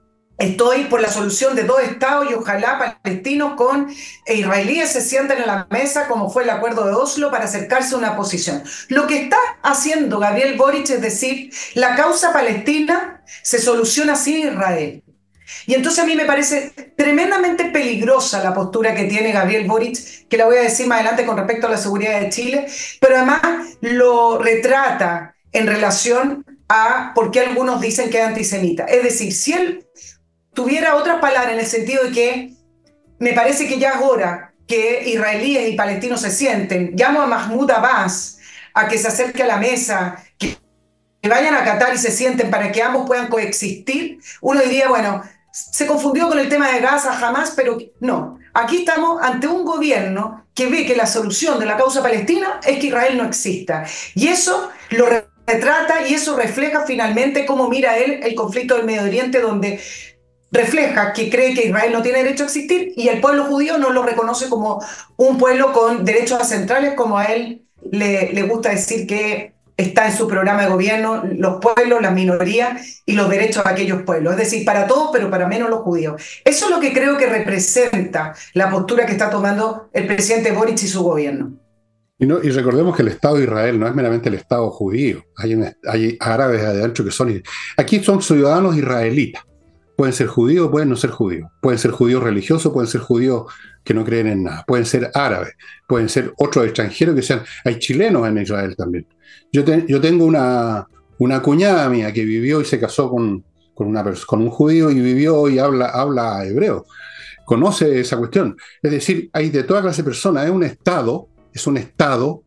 estoy por la solución de dos estados y ojalá palestinos con e israelíes se sienten en la mesa como fue el acuerdo de Oslo para acercarse a una posición. Lo que está haciendo Gabriel Boric es decir, la causa palestina se soluciona sin Israel. Y entonces a mí me parece tremendamente peligrosa la postura que tiene Gabriel Boric, que la voy a decir más adelante con respecto a la seguridad de Chile, pero además lo retrata en relación a por qué algunos dicen que es antisemita. Es decir, si él tuviera otras palabras en el sentido de que me parece que ya es hora que israelíes y palestinos se sienten, llamo a Mahmoud Abbas a que se acerque a la mesa, que, que vayan a Qatar y se sienten para que ambos puedan coexistir, uno diría, bueno, se confundió con el tema de Gaza jamás, pero no. Aquí estamos ante un gobierno que ve que la solución de la causa palestina es que Israel no exista. Y eso lo retrata y eso refleja finalmente cómo mira él el conflicto del Medio Oriente, donde refleja que cree que Israel no tiene derecho a existir y el pueblo judío no lo reconoce como un pueblo con derechos centrales, como a él le, le gusta decir que está en su programa de gobierno, los pueblos, las minorías y los derechos de aquellos pueblos. Es decir, para todos, pero para menos los judíos. Eso es lo que creo que representa la postura que está tomando el presidente Boric y su gobierno. Y, no, y recordemos que el Estado de Israel no es meramente el Estado judío. Hay, un, hay árabes adentro que son... Aquí son ciudadanos israelitas. Pueden ser judíos, pueden no ser judíos. Pueden ser judíos religiosos, pueden ser judíos que no creen en nada. Pueden ser árabes, pueden ser otros extranjeros que sean... Hay chilenos en Israel también. Yo, te, yo tengo una, una cuñada mía que vivió y se casó con, con, una, con un judío y vivió y habla, habla hebreo. Conoce esa cuestión. Es decir, hay de toda clase de personas. Es un Estado, es un Estado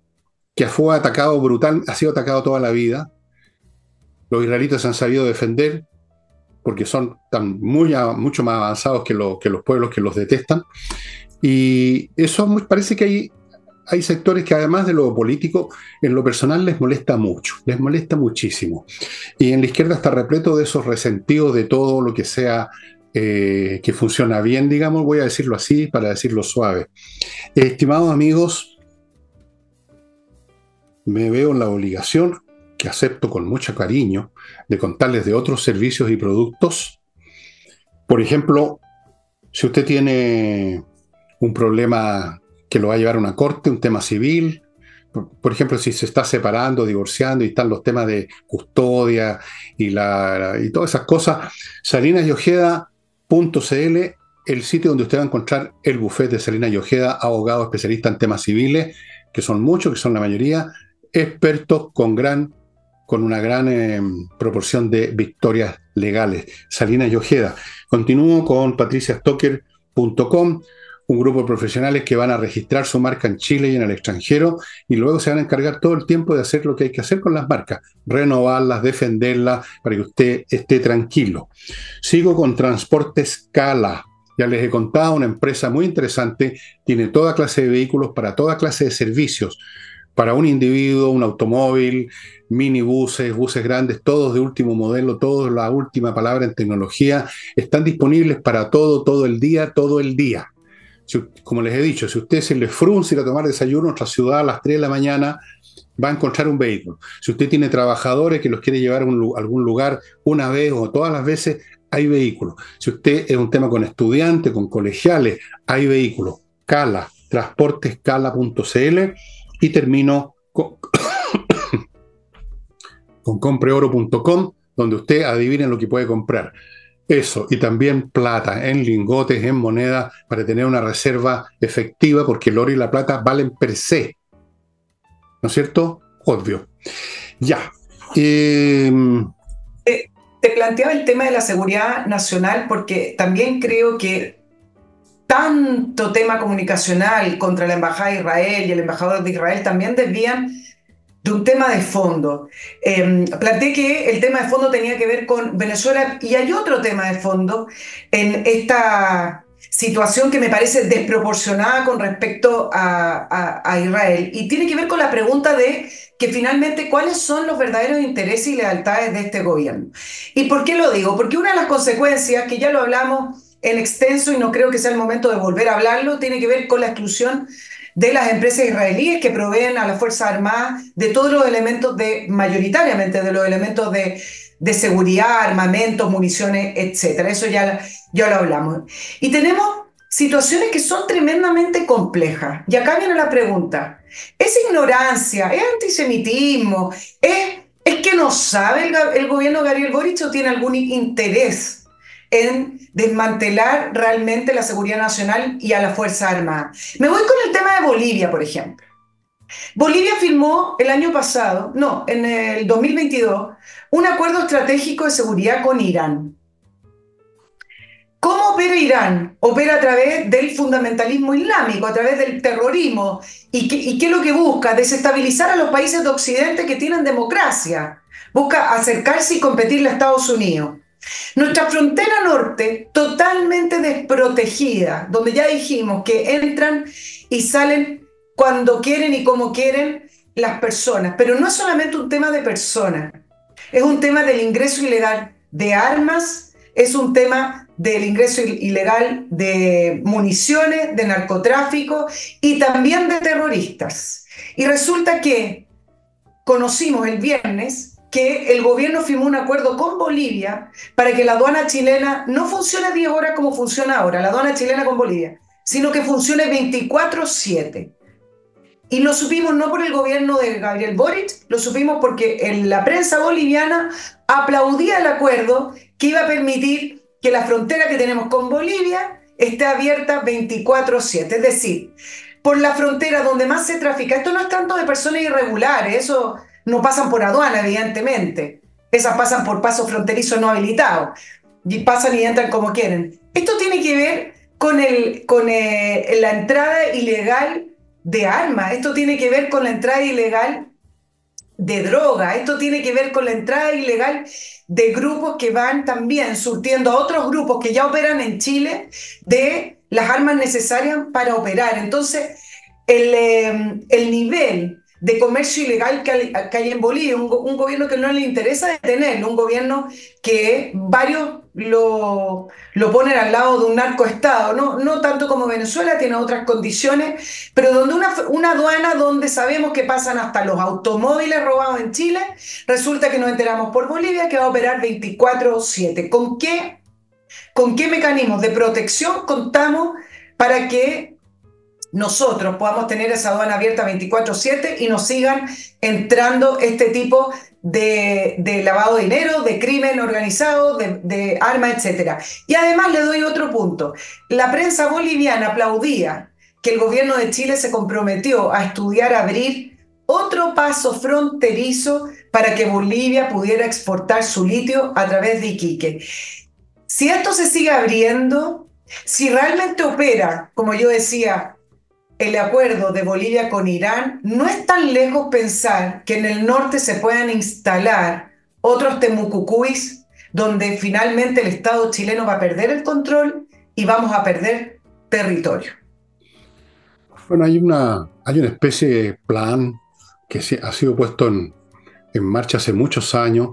que fue atacado brutal, ha sido atacado toda la vida. Los israelitas se han sabido defender porque son tan muy, mucho más avanzados que, lo, que los pueblos que los detestan. Y eso parece que hay... Hay sectores que además de lo político, en lo personal les molesta mucho, les molesta muchísimo. Y en la izquierda está repleto de esos resentidos de todo lo que sea eh, que funciona bien, digamos, voy a decirlo así para decirlo suave. Eh, estimados amigos, me veo en la obligación, que acepto con mucho cariño, de contarles de otros servicios y productos. Por ejemplo, si usted tiene un problema que lo va a llevar a una corte, un tema civil. Por, por ejemplo, si se está separando, divorciando y están los temas de custodia y, la, y todas esas cosas, salinas y ojeda punto c l, el sitio donde usted va a encontrar el bufete de Salinas y Ojeda, abogados especialistas en temas civiles, que son muchos, que son la mayoría, expertos con, gran, con una gran eh, proporción de victorias legales. Salinas y Ojeda. Continúo con patricia stocker punto com, un grupo de profesionales que van a registrar su marca en Chile y en el extranjero y luego se van a encargar todo el tiempo de hacer lo que hay que hacer con las marcas, renovarlas, defenderlas, para que usted esté tranquilo. Sigo con Transportes Cala. Ya les he contado, una empresa muy interesante, tiene toda clase de vehículos para toda clase de servicios, para un individuo, un automóvil, minibuses, buses grandes, todos de último modelo, todos la última palabra en tecnología, están disponibles para todo, todo el día, todo el día. Si, como les he dicho, si usted se le frunce ir a tomar desayuno en otra ciudad a las tres de la mañana, va a encontrar un vehículo. Si usted tiene trabajadores que los quiere llevar a, un, a algún lugar una vez o todas las veces, hay vehículos. Si usted es un tema con estudiantes, con colegiales, hay vehículos. Cala, transportes cala punto c l. Y termino con, con compreoro punto com, donde usted adivine lo que puede comprar. Eso, y también plata en lingotes, en moneda, para tener una reserva efectiva, porque el oro y la plata valen per se. ¿No es cierto? Obvio. Ya. Eh... Te, te planteaba el tema de la seguridad nacional, porque también creo que tanto tema comunicacional contra la Embajada de Israel y el embajador de Israel también desvían de un tema de fondo. Eh, planteé que el tema de fondo tenía que ver con Venezuela y hay otro tema de fondo en esta situación que me parece desproporcionada con respecto a, a, a Israel. Y tiene que ver con la pregunta de que finalmente cuáles son los verdaderos intereses y lealtades de este gobierno. ¿Y por qué lo digo? Porque una de las consecuencias, que ya lo hablamos en extenso y no creo que sea el momento de volver a hablarlo, tiene que ver con la exclusión de las empresas israelíes que proveen a las Fuerzas Armadas de todos los elementos, de mayoritariamente de los elementos de, de seguridad, armamentos, municiones, etcétera. Eso ya, ya lo hablamos. Y tenemos situaciones que son tremendamente complejas. Y acá viene la pregunta. ¿Es ignorancia? ¿Es antisemitismo? ¿Es, es que no sabe el, el gobierno de Gabriel Boric o tiene algún interés en desmantelar realmente la seguridad nacional y a la Fuerza Armada? Me voy con el tema de Bolivia, por ejemplo. Bolivia firmó el año pasado, no, en el dos mil veintidós, un acuerdo estratégico de seguridad con Irán. ¿Cómo opera Irán? Opera a través del fundamentalismo islámico, a través del terrorismo. ¿Y qué, y qué es lo que busca? Desestabilizar a los países de Occidente que tienen democracia. Busca acercarse y competirle a Estados Unidos. Nuestra frontera norte, totalmente desprotegida, donde ya dijimos que entran y salen cuando quieren y como quieren las personas. Pero no es solamente un tema de personas, es un tema del ingreso ilegal de armas, es un tema del ingreso ilegal de municiones, de narcotráfico y también de terroristas. Y resulta que conocimos el viernes que el gobierno firmó un acuerdo con Bolivia para que la aduana chilena no funcione diez horas como funciona ahora, la aduana chilena con Bolivia, sino que funcione veinticuatro siete. Y lo supimos no por el gobierno de Gabriel Boric, lo supimos porque en la prensa boliviana aplaudía el acuerdo que iba a permitir que la frontera que tenemos con Bolivia esté abierta veinticuatro siete. Es decir, por la frontera donde más se trafica, esto no es tanto de personas irregulares, eso no pasan por aduana, evidentemente. Esas pasan por pasos fronterizos no habilitados. Y pasan y entran como quieren. Esto tiene que ver con, el, con eh, la entrada ilegal de armas. Esto tiene que ver con la entrada ilegal de droga. Esto tiene que ver con la entrada ilegal de grupos que van también surtiendo a otros grupos que ya operan en Chile de las armas necesarias para operar. Entonces, el, eh, el nivel de comercio ilegal que hay, que hay en Bolivia, un, un gobierno que no le interesa detenerlo, un gobierno que varios lo, lo ponen al lado de un narcoestado, no, no tanto como Venezuela, tiene otras condiciones, pero donde una, una aduana donde sabemos que pasan hasta los automóviles robados en Chile, resulta que nos enteramos por Bolivia que va a operar veinticuatro siete. ¿Con qué, con qué mecanismos de protección contamos para que nosotros podamos tener esa aduana abierta veinticuatro siete y nos sigan entrando este tipo de, de lavado de dinero, de crimen organizado, de, de armas, etcétera? Y además le doy otro punto. La prensa boliviana aplaudía que el gobierno de Chile se comprometió a estudiar abrir otro paso fronterizo para que Bolivia pudiera exportar su litio a través de Iquique. Si esto se sigue abriendo, si realmente opera, como yo decía, el acuerdo de Bolivia con Irán, no es tan lejos pensar que en el norte se puedan instalar otros temucucuis donde finalmente el Estado chileno va a perder el control y vamos a perder territorio. Bueno, hay una, hay una especie de plan que ha sido puesto en, en marcha hace muchos años,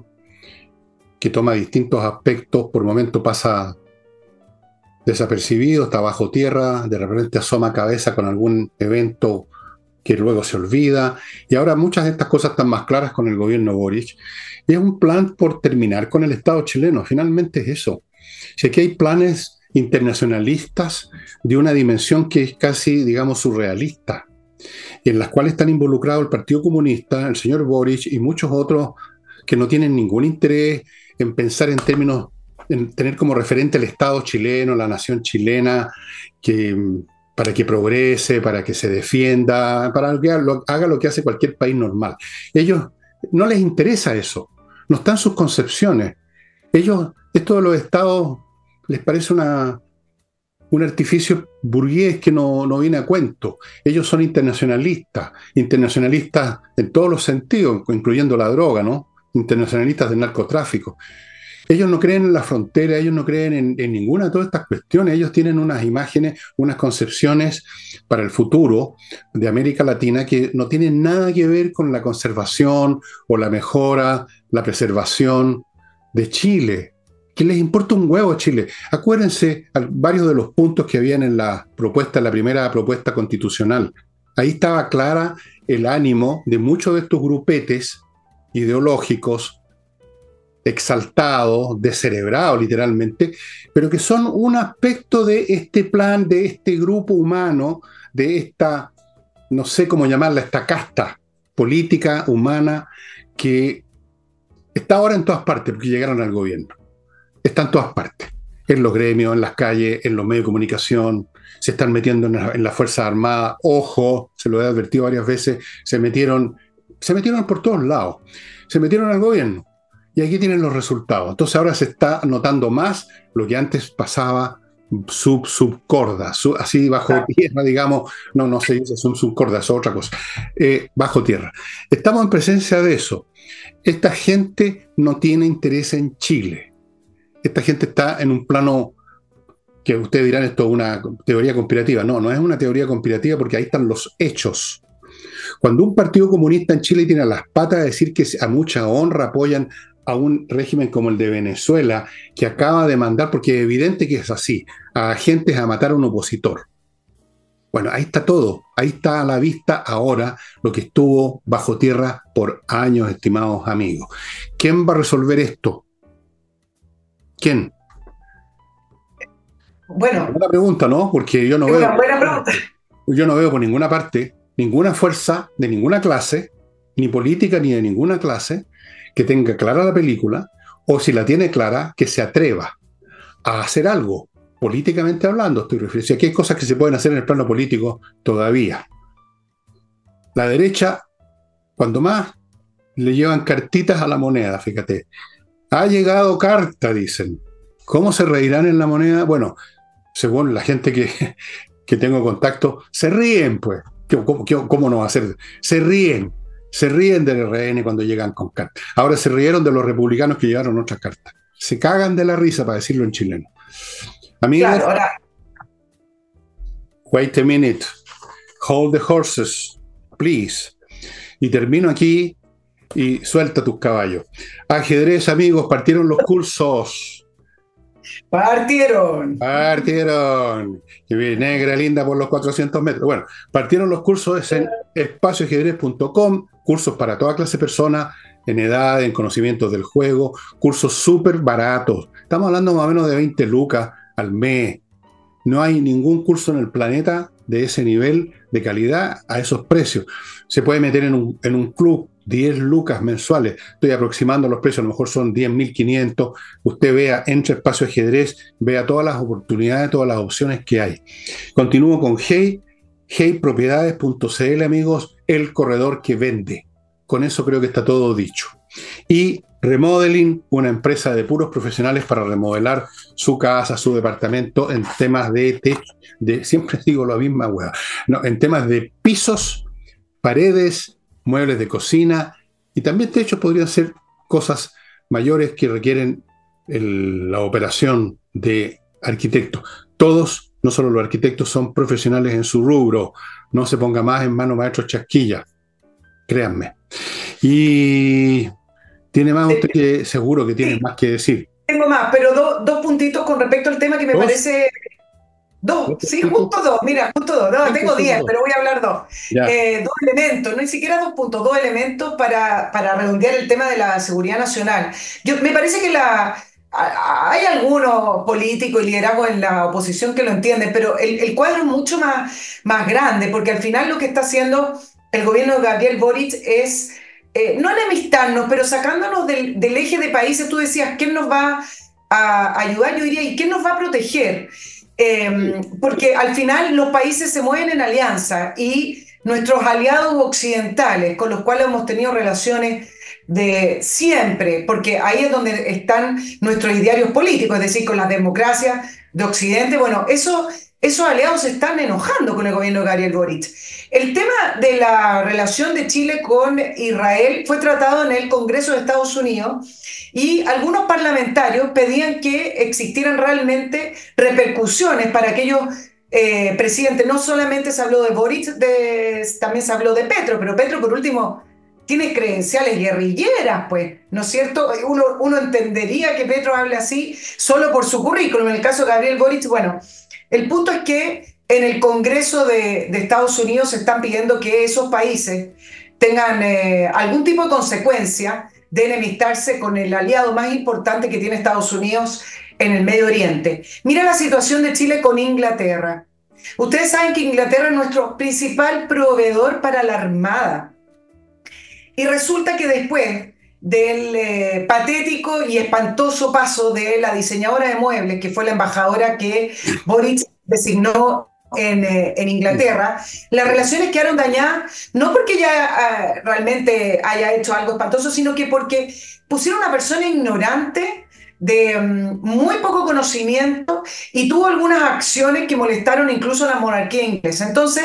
que toma distintos aspectos, por momento pasa desapercibido, está bajo tierra, de repente asoma cabeza con algún evento que luego se olvida, y ahora muchas de estas cosas están más claras con el gobierno Boric, y es un plan por terminar con el Estado chileno, finalmente es eso. Si aquí hay planes internacionalistas de una dimensión que es casi, digamos, surrealista, y en las cuales están involucrados el Partido Comunista, el señor Boric y muchos otros que no tienen ningún interés en pensar en términos en tener como referente el Estado chileno, la nación chilena, que, para que progrese, para que se defienda, para que haga lo que hace cualquier país normal. Ellos no les interesa eso, no están sus concepciones. Ellos, esto de los estados les parece una, un artificio burgués que no, no viene a cuento. Ellos son internacionalistas, internacionalistas en todos los sentidos, incluyendo la droga, ¿no? Internacionalistas del narcotráfico. Ellos no creen en la frontera, ellos no creen en, en ninguna de todas estas cuestiones, ellos tienen unas imágenes, unas concepciones para el futuro de América Latina que no tienen nada que ver con la conservación o la mejora, la preservación de Chile. ¿Qué les importa un huevo a Chile? Acuérdense varios de los puntos que habían en la propuesta, en la primera propuesta constitucional. Ahí estaba clara el ánimo de muchos de estos grupetes ideológicos, exaltados, descerebrados literalmente, pero que son un aspecto de este plan, de este grupo humano, de esta, no sé cómo llamarla, esta casta política humana que está ahora en todas partes porque llegaron al gobierno. Está en todas partes, en los gremios, en las calles, en los medios de comunicación, se están metiendo en, la, en las Fuerzas Armadas, ojo, se lo he advertido varias veces, se metieron, se metieron por todos lados, se metieron al gobierno. Y aquí tienen los resultados. Entonces ahora se está notando más lo que antes pasaba sub, subcorda, sub, así bajo tierra, digamos. No, no se dice sub, subcorda, eso es otra cosa. Eh, bajo tierra. Estamos en presencia de eso. Esta gente no tiene interés en Chile. Esta gente está en un plano que ustedes dirán esto es una teoría conspirativa. No, no es una teoría conspirativa porque ahí están los hechos. Cuando un partido comunista en Chile tiene las patas de decir que a mucha honra apoyan a un régimen como el de Venezuela, que acaba de mandar, porque es evidente que es así, a agentes a matar a un opositor. Bueno, ahí está todo, ahí está a la vista ahora lo que estuvo bajo tierra por años, estimados amigos. ¿Quién va a resolver esto? ¿Quién? Bueno. Buena pregunta, ¿no? Porque yo no es veo... Una buena pregunta. Yo no veo por ninguna parte ninguna fuerza de ninguna clase, ni política ni de ninguna clase, que tenga clara la película, o si la tiene clara, que se atreva a hacer algo, políticamente hablando, estoy refiriendo. Aquí hay cosas que se pueden hacer en el plano político todavía. La derecha, cuando más, le llevan cartitas a la moneda, fíjate. Ha llegado carta, dicen. ¿Cómo se reirán en la moneda? Bueno, según la gente que, que tengo contacto, se ríen, pues. ¿Cómo, cómo, cómo no va a ser? Se ríen. Se ríen del R N cuando llegan con cartas. Ahora se rieron de los republicanos que llevaron otras cartas. Se cagan de la risa, para decirlo en chileno. Amigos, claro, ahora... wait a minute. Hold the horses, please. Y termino aquí y suelta tus caballos. Ajedrez, amigos, partieron los cursos. Partieron. Partieron. Y negra linda por los cuatrocientos metros. Bueno, partieron los cursos en espacio ajedrez punto com, cursos para toda clase de personas, en edad, en conocimientos del juego, cursos súper baratos. Estamos hablando más o menos de veinte lucas al mes. No hay ningún curso en el planeta de ese nivel de calidad a esos precios. Se puede meter en un, en un club, diez lucas mensuales. Estoy aproximando los precios, a lo mejor son diez mil quinientos. Usted vea, entre espacio ajedrez, vea todas las oportunidades, todas las opciones que hay. Continúo con Hey, hey propiedades punto c l, amigos, el corredor que vende. Con eso creo que está todo dicho. Y Remodeling, una empresa de puros profesionales para remodelar su casa, su departamento en temas de techo, de, siempre digo la misma hueá, no, en temas de pisos, paredes, muebles de cocina y también techos. Podrían ser cosas mayores que requieren el, la operación de arquitectos. Todos, no solo los arquitectos, son profesionales en su rubro. No se ponga más en mano maestro chasquilla, créanme. Y tiene más usted que seguro que tiene sí, más que decir. Tengo más, pero do, dos puntitos con respecto al tema que me ¿Dos? parece... Dos, ¿Dos sí, justo dos, mira, justo dos. No, tengo diez, pero voy a hablar dos. Eh, dos elementos, no ni siquiera dos puntos, dos elementos para, para redondear el tema de la seguridad nacional. Yo, me parece que la... Hay algunos políticos y liderazgos en la oposición que lo entienden, pero el, el cuadro es mucho más, más grande, porque al final lo que está haciendo el gobierno de Gabriel Boric es... Eh, no enemistarnos, pero sacándonos del, del eje de países. Tú decías, ¿quién nos va a ayudar? Yo diría, ¿y quién nos va a proteger? Eh, porque al final los países se mueven en alianza y nuestros aliados occidentales, con los cuales hemos tenido relaciones de siempre, porque ahí es donde están nuestros idearios políticos, es decir, con las democracias de Occidente. Bueno, eso esos aliados se están enojando con el gobierno de Gabriel Boric. El tema de la relación de Chile con Israel fue tratado en el Congreso de Estados Unidos y algunos parlamentarios pedían que existieran realmente repercusiones para aquellos eh, presidentes. No solamente se habló de Boric, de, también se habló de Petro, pero Petro por último tiene credenciales guerrilleras, pues, ¿no es cierto? Uno, uno entendería que Petro hable así solo por su currículum. En el caso de Gabriel Boric, bueno, el punto es que en el Congreso de, de Estados Unidos se están pidiendo que esos países tengan eh, algún tipo de consecuencia de enemistarse con el aliado más importante que tiene Estados Unidos en el Medio Oriente. Mira la situación de Chile con Inglaterra. Ustedes saben que Inglaterra es nuestro principal proveedor para la Armada. Y resulta que después del eh, patético y espantoso paso de la diseñadora de muebles, que fue la embajadora que Boric designó en, eh, en Inglaterra, las relaciones quedaron dañadas, no porque ella eh, realmente haya hecho algo espantoso, sino que porque pusieron a una persona ignorante, de um, muy poco conocimiento, y tuvo algunas acciones que molestaron incluso a la monarquía inglesa. Entonces,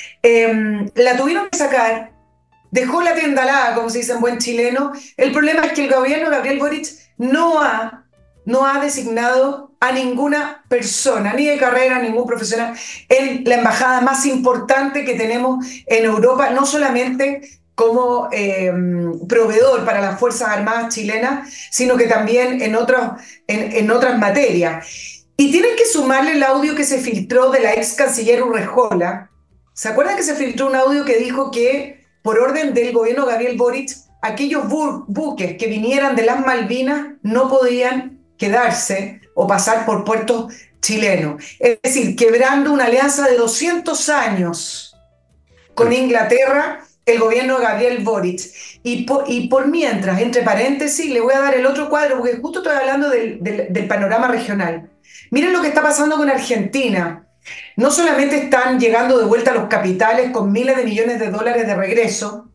eh, la tuvieron que sacar. Dejó la tienda alada, como se dice en buen chileno. El problema es que el gobierno de Gabriel Boric no ha, no ha designado a ninguna persona, ni de carrera, ningún profesional, en la embajada más importante que tenemos en Europa, no solamente como eh, proveedor para las Fuerzas Armadas chilenas, sino que también en, otros, en, en otras materias. Y tienen que sumarle el audio que se filtró de la ex canciller Urrejola. ¿Se acuerdan que se filtró un audio que dijo que por orden del gobierno Gabriel Boric, aquellos bu buques que vinieran de las Malvinas no podían quedarse o pasar por puertos chilenos? Es decir, quebrando una alianza de doscientos años con Inglaterra, el gobierno de Gabriel Boric. Y por, y por mientras, entre paréntesis, le voy a dar el otro cuadro, porque justo estoy hablando del, del, del panorama regional. Miren lo que está pasando con Argentina. No solamente están llegando de vuelta a los capitales con miles de millones de dólares de regreso,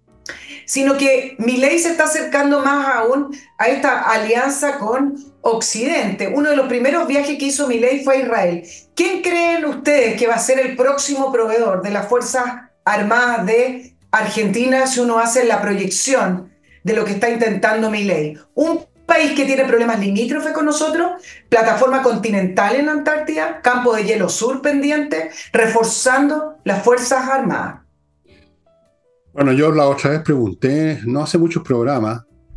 sino que Milei se está acercando más aún a esta alianza con Occidente. Uno de los primeros viajes que hizo Milei fue a Israel. ¿Quién creen ustedes que va a ser el próximo proveedor de las Fuerzas Armadas de Argentina si uno hace la proyección de lo que está intentando Milei? Un país que tiene problemas limítrofes con nosotros, plataforma continental en Antártida, campo de hielo sur pendiente, reforzando las Fuerzas Armadas. Bueno, yo la otra vez pregunté, no hace muchos programas,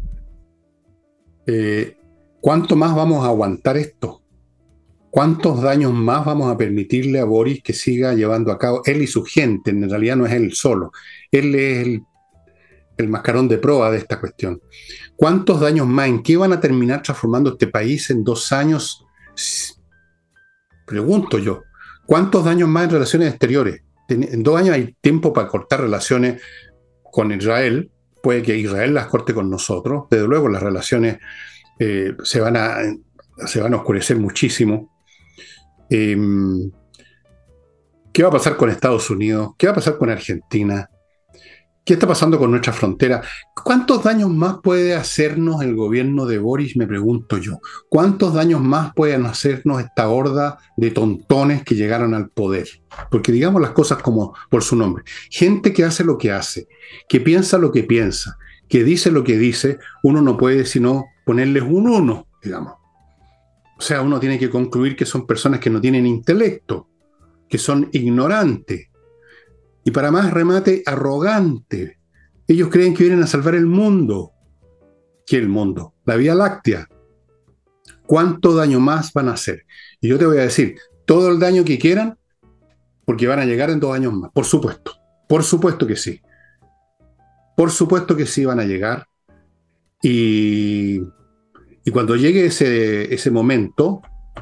eh, ¿cuánto más vamos a aguantar esto? ¿Cuántos daños más vamos a permitirle a Boric que siga llevando a cabo, él y su gente? En realidad no es él solo, él es el, el mascarón de proa de esta cuestión. ¿Cuántos daños más? ¿En qué van a terminar transformando este país en dos años? Pregunto yo. ¿Cuántos daños más en relaciones exteriores? En dos años hay tiempo para cortar relaciones con Israel. Puede que Israel las corte con nosotros. Desde luego las relaciones eh, se, van a, se van a oscurecer muchísimo. Eh, ¿Qué va a pasar con Estados Unidos? ¿Qué va a pasar con Argentina? ¿Qué está pasando con nuestra frontera? ¿Cuántos daños más puede hacernos el gobierno de Boric? Me pregunto yo. ¿Cuántos daños más pueden hacernos esta horda de tontones que llegaron al poder? Porque digamos las cosas como por su nombre. Gente que hace lo que hace, que piensa lo que piensa, que dice lo que dice, uno no puede sino ponerles un uno, digamos. O sea, uno tiene que concluir que son personas que no tienen intelecto, que son ignorantes. Y para más remate, arrogante. Ellos creen que vienen a salvar el mundo. ¿Qué el mundo? La Vía Láctea. ¿Cuánto daño más van a hacer? Y yo te voy a decir, todo el daño que quieran, porque van a llegar en dos años más. Por supuesto. Por supuesto que sí. Por supuesto que sí van a llegar. Y, y cuando llegue ese, ese momento,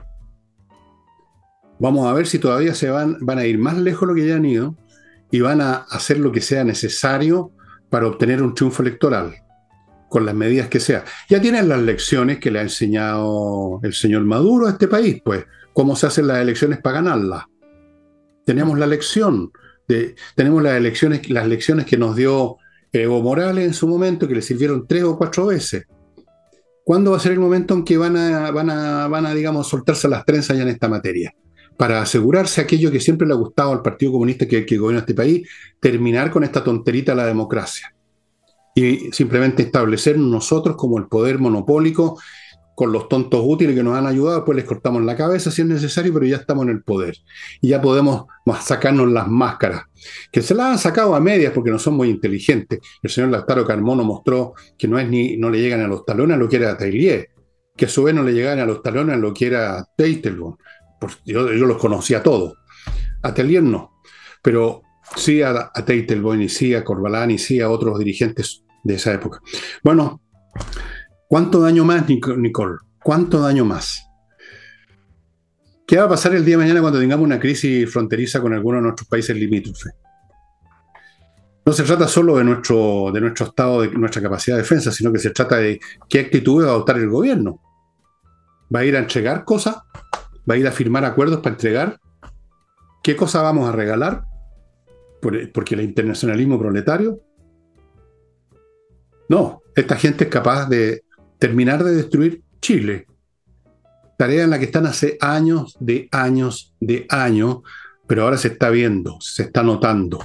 vamos a ver si todavía se van, van a ir más lejos de lo que ya han ido, y van a hacer lo que sea necesario para obtener un triunfo electoral, con las medidas que sea. Ya tienen las lecciones que le ha enseñado el señor Maduro a este país, pues, cómo se hacen las elecciones para ganarlas. Tenemos la lección, de, tenemos las elecciones, las lecciones que nos dio Evo Morales en su momento, que le sirvieron tres o cuatro veces. ¿Cuándo va a ser el momento en que van a, van a, van a digamos, soltarse las trenzas ya en esta materia? para asegurarse aquello que siempre le ha gustado al Partido Comunista que, que gobierna este país, terminar con esta tonterita de la democracia y simplemente establecer nosotros como el poder monopólico con los tontos útiles que nos han ayudado, después les cortamos la cabeza si es necesario, pero ya estamos en el poder y ya podemos sacarnos las máscaras, que se las han sacado a medias porque no son muy inteligentes. El señor Lautaro Carmona mostró que no, es ni, no le llegan a los talones a lo que era Tailier, que a su vez no le llegan a los talones a lo que era Teitelbaum. Yo, yo los conocía a todos. A Tailier no, pero sí a, a Teitelbaum y sí a Corbalán y sí a otros dirigentes de esa época. Bueno, ¿cuánto daño más, Nicole? ¿Cuánto daño más? ¿Qué va a pasar el día de mañana cuando tengamos una crisis fronteriza con alguno de nuestros países limítrofes? No se trata solo de nuestro, de nuestro estado, de nuestra capacidad de defensa, sino que se trata de qué actitud va a adoptar el gobierno. ¿Va a ir a entregar cosas? ¿Va a ir a firmar acuerdos para entregar? ¿Qué cosas vamos a regalar? Porque el internacionalismo proletario. No, esta gente es capaz de terminar de destruir Chile. Tarea en la que están hace años, de años, de años, pero ahora se está viendo, se está notando.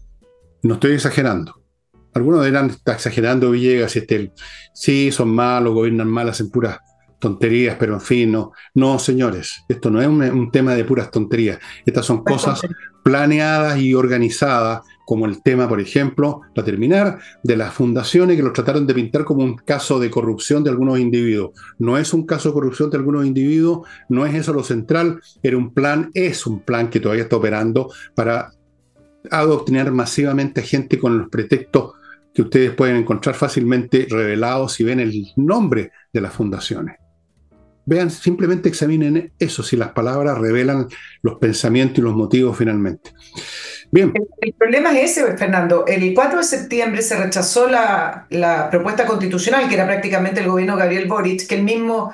No estoy exagerando. Algunos dirán, está exagerando Villegas, este, sí, son malos, gobiernan mal, hacen puras tonterías, pero en fin, no. No, señores, esto no es un, un tema de puras tonterías. Estas son cosas planeadas y organizadas, como el tema, por ejemplo, para terminar, de las fundaciones que lo trataron de pintar como un caso de corrupción de algunos individuos. No es un caso de corrupción de algunos individuos, no es eso lo central, era un plan, es un plan que todavía está operando para adoctrinar masivamente a gente con los pretextos que ustedes pueden encontrar fácilmente revelados si ven el nombre de las fundaciones. Vean, simplemente examinen eso, si las palabras revelan los pensamientos y los motivos finalmente. Bien. El, el problema es ese, Fernando. El cuatro de septiembre se rechazó la, la propuesta constitucional, que era prácticamente el gobierno de Gabriel Boric, que el mismo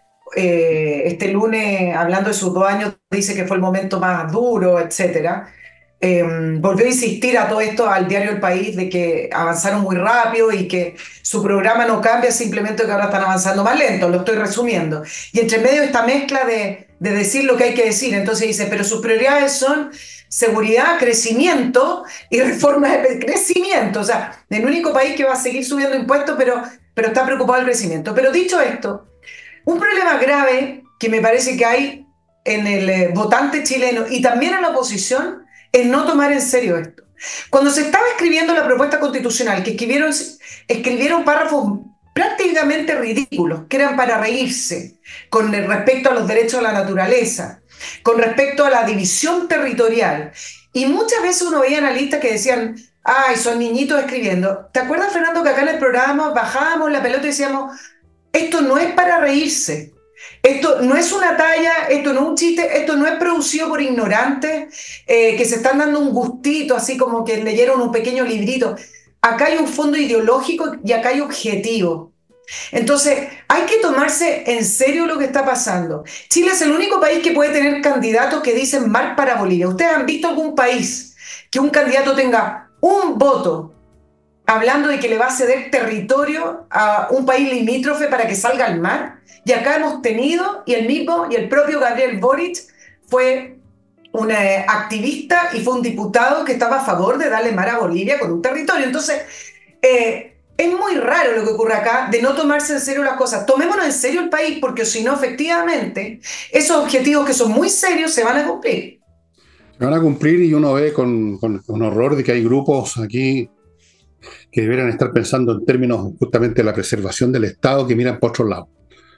eh, este lunes, hablando de sus dos años, dice que fue el momento más duro, etcétera. Eh, volvió a insistir a todo esto al diario El País de que avanzaron muy rápido y que su programa no cambia, simplemente que ahora están avanzando más lento, lo estoy resumiendo. Y entre medio esta mezcla de, de decir lo que hay que decir, entonces dice, pero sus prioridades son seguridad, crecimiento y reforma de crecimiento. O sea, el único país que va a seguir subiendo impuestos, pero, pero está preocupado del crecimiento. Pero dicho esto, un problema grave que me parece que hay en el eh, votante chileno y también en la oposición es no tomar en serio esto. Cuando se estaba escribiendo la propuesta constitucional, que escribieron, escribieron párrafos prácticamente ridículos, que eran para reírse, con respecto a los derechos de la naturaleza, con respecto a la división territorial, y muchas veces uno veía analistas que decían, ay, son niñitos escribiendo. ¿Te acuerdas, Fernando, que acá en el programa bajábamos la pelota y decíamos, esto no es para reírse? Esto no es una talla, esto no es un chiste, esto no es producido por ignorantes eh, que se están dando un gustito, así como que leyeron un pequeño librito. Acá hay un fondo ideológico y acá hay objetivo. Entonces, hay que tomarse en serio lo que está pasando. Chile es el único país que puede tener candidatos que dicen mar para Bolivia. ¿Ustedes han visto algún país que un candidato tenga un voto hablando de que le va a ceder territorio a un país limítrofe para que salga al mar? Y acá hemos tenido, y el mismo, y el propio Gabriel Boric fue un eh, activista y fue un diputado que estaba a favor de darle mar a Bolivia con un territorio. Entonces, eh, es muy raro lo que ocurre acá, de no tomarse en serio las cosas. Tomémonos en serio el país, porque si no, efectivamente, esos objetivos que son muy serios se van a cumplir. Se van a cumplir y uno ve con, con, con horror de que hay grupos aquí que deberían estar pensando en términos justamente de la preservación del Estado que miran por otro lado.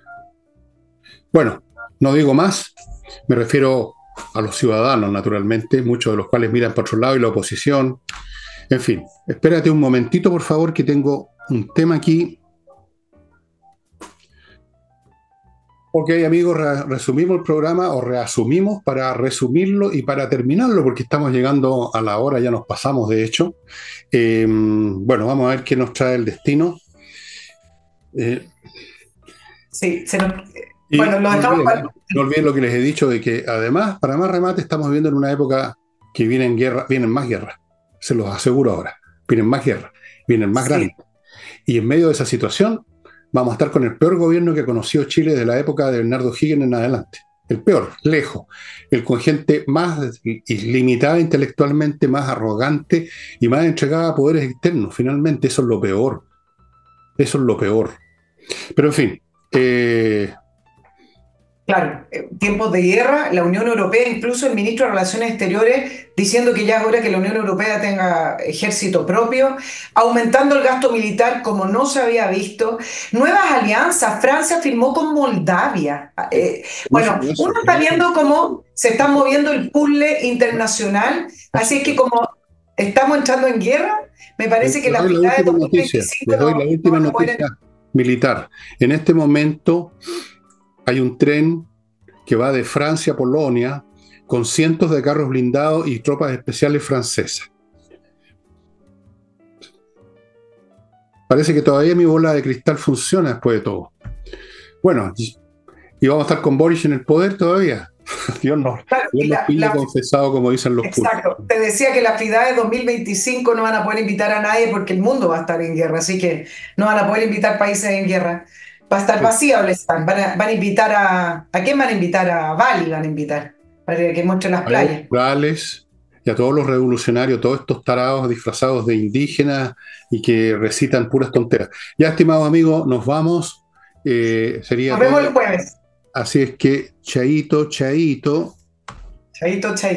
Bueno, no digo más, me refiero a los ciudadanos, naturalmente, muchos de los cuales miran por otro lado y la oposición. En fin, espérate un momentito, por favor, que tengo un tema aquí. Ok, amigos, re resumimos el programa o reasumimos para resumirlo y para terminarlo, porque estamos llegando a la hora, ya nos pasamos de hecho. Eh, bueno, vamos a ver qué nos trae el destino. Eh, sí, se nos... Bueno, lo dejamos no, olviden, no olviden lo que les he dicho, de que además, para más remate, estamos viviendo en una época que vienen, guerra, vienen más guerras. Se los aseguro ahora. Vienen más guerras, vienen más sí. grandes. Y en medio de esa situación, vamos a estar con el peor gobierno que conoció Chile de la época de Bernardo Higgins en adelante. el peor, lejos. El con gente más limitada intelectualmente, más arrogante y más entregada a poderes externos. Finalmente, eso es lo peor. Eso es lo peor. Pero en fin, eh, Claro, eh, tiempos de guerra, la Unión Europea, incluso el ministro de Relaciones Exteriores, diciendo que ya es hora que la Unión Europea tenga ejército propio, aumentando el gasto militar como no se había visto, nuevas alianzas, Francia firmó con Moldavia. Eh, no bueno, solo uno eso. está viendo cómo se está moviendo el puzzle internacional, así es que como estamos entrando en guerra, me Les parece que doy las la finales de última noticia, dos mil veinticinco les doy la no, no última van a poder. noticia militar. En este momento hay un tren que va de Francia a Polonia con cientos de carros blindados y tropas especiales francesas. Parece que todavía mi bola de cristal funciona después de todo. Bueno, y vamos a estar con Boris en el poder todavía. Dios nos, Claro, Dios y nos la, pille la confesado, como dicen los puros. Exacto. Te decía que las FIDAE dos mil veinticinco no van a poder invitar a nadie porque el mundo va a estar en guerra, así que no van a poder invitar países en guerra. Va a estar Sí. vacía el stand. Van a, van a invitar a... ¿A quién van a invitar? A Bali van a invitar, para que muestre las A Evo playas. Morales y a todos los revolucionarios, todos estos tarados disfrazados de indígenas y que recitan puras tonteras. Ya, estimado amigo, nos vamos. Eh, sería Nos vemos el todo. jueves. Así es que, chaito, chaito. Chaito, chaito.